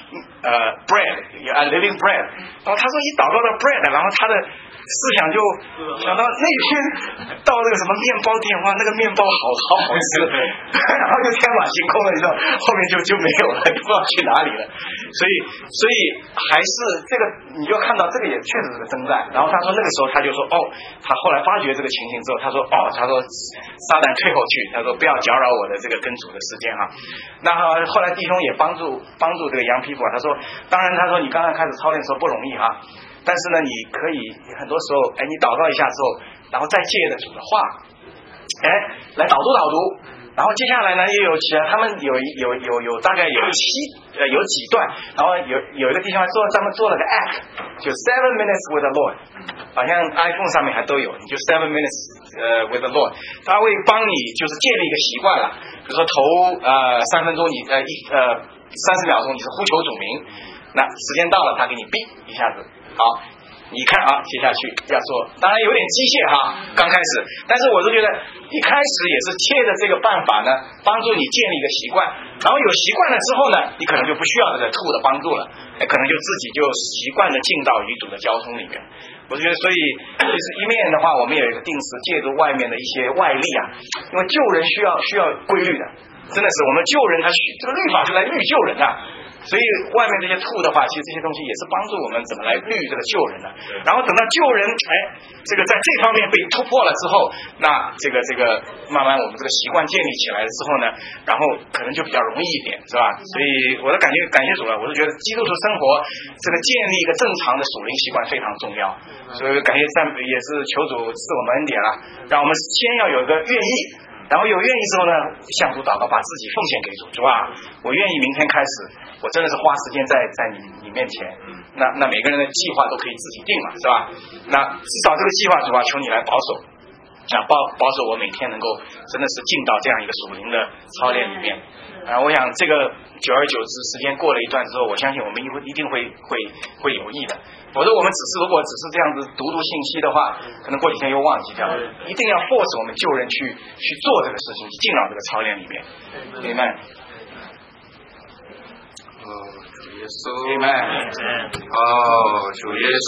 bread， living bread。然后他说一祷告到 bread， 然后他的思想就想到那天到那个什么面包店，哇，那个面包好吃，然后就天马行空了，你知道，后面就没有了，不知道去哪里了。所以还是这个，你就看到这个也确实是个征战。然后他说那个时候他就说，他后来发觉这个情形之后，他说撒旦退后去，他说不要搅扰我的这个跟主的时间哈。那后来弟兄也帮助这个羊皮布，他说，当然他说你刚刚开始操练的时候不容易哈。但是呢，你可以很多时候，你祷告一下之后，然后再借着主的话，来导读，然后接下来呢，又有其他，他们有大概有几段，然后有一个地方专门做了个 app， 就 7 minutes with the Lord， 好像 iPhone 上面还都有，你就7 minutes with the Lord， 他会帮你就是建立一个习惯了，比如说头3分钟你30秒钟你是呼求主名，那时间到了他给你哔一下子。好，你看啊，接下去要说，当然有点机械哈，刚开始，但是我是觉得一开始也是借着这个办法呢，帮助你建立一个习惯，然后有习惯了之后呢，你可能就不需要这个tool的帮助了，可能就自己就习惯的进到与主的交通里面。我觉得，所以其实一面的话，我们有一个定时借助外面的一些外力啊，因为救人需要规律的，真的是我们救人，这个律法就来律救人的。所以外面这些吐的话，其实这些东西也是帮助我们怎么来律这个救人的。然后等到救人，这个在这方面被突破了之后，那这个慢慢我们这个习惯建立起来了之后呢，然后可能就比较容易一点，是吧？所以我的感谢主了，我是觉得基督徒生活这个建立一个正常的属灵习惯非常重要。所以感谢赞美，也是求主赐我们恩典了，让我们先要有一个愿意。然后有愿意之后呢，向主祷告，把自己奉献给主，主啊，我愿意明天开始，我真的是花时间在你面前。那每个人的计划都可以自己定嘛，是吧？那至少这个计划，主啊，求你来保守，保守我每天能够真的是进到这样一个属灵的操练里面。我想这个久而久之，时间过了一段之后，我相信我们一定会有益的。否则我们如果只是这样子读信息的话，可能过几天又忘记掉了。一定要 force 我们救人去做这个事情，进到这个操练里面。明白？ 主耶稣，主耶稣，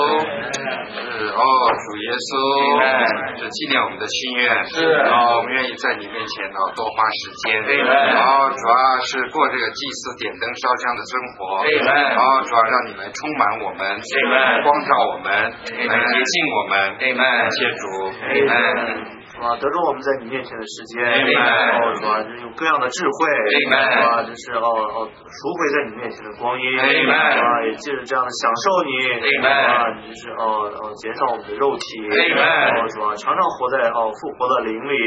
主耶稣，是纪念我们的心愿，我们愿意在你面前多花时间，主要是过这个祭司点灯烧香的生活，主要让你们充满我们，光照我们，来洁净我们，谢主， 得着我们在你面前的时间，是吧？有各样的智慧，是吧？就是赎回在你面前的光阴，也借着这样的享受你，就是减少我们的肉体，是吧？常常活在复活的灵里，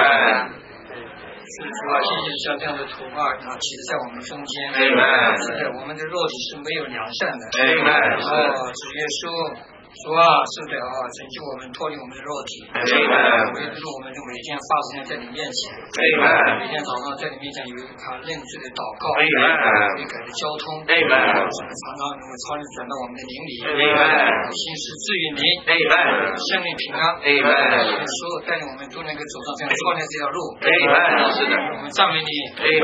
是吧？谢谢像这样的图画其实在我们中间，是的，我们的肉体是没有良善的，主耶稣。 主啊，是的啊，拯救我们，脱离我们的肉体，维持我们每天花时间在你面前，每天早上在你面前有认罪的祷告，悔改的交通，常常能够超人转到我们的灵里，心思至于你，生命平安，所有带领我们都能够走上这样创建这条路， 是的， 我们赞美你，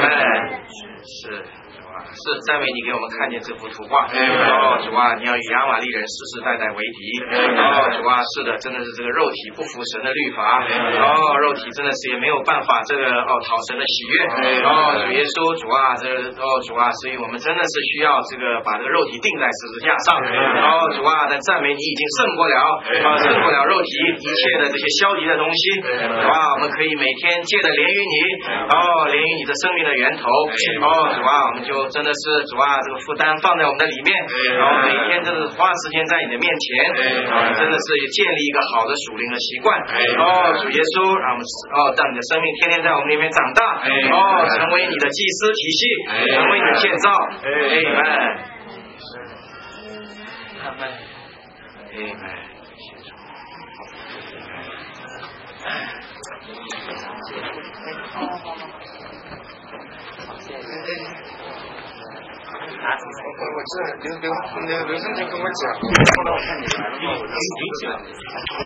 是赞美你给我们看见这幅图画。主啊，你要与亚玛力人世世代代为敌。主啊，是的，真的是这个肉体不服神的律法。肉体真的是也没有办法这个讨神的喜悦。主耶稣，主啊，主啊，所以我们真的是需要这个把这个肉体钉在十字架上。主啊，但赞美你已经胜过了肉体一切的这些消极的东西。我们可以每天借着连于你，连于你的生命的源头。主啊，我们就真的是主啊，这个负担放在我们的里面，每天真的是花时间在你的面前，真的是建立一个好的属灵的习惯。主耶稣，让我们让你的生命天天在我们里面长大，成为你的祭司体系，成为你的建造。阿门。 我这刘生就跟我讲，后来我看你来了嘛，我就理解了。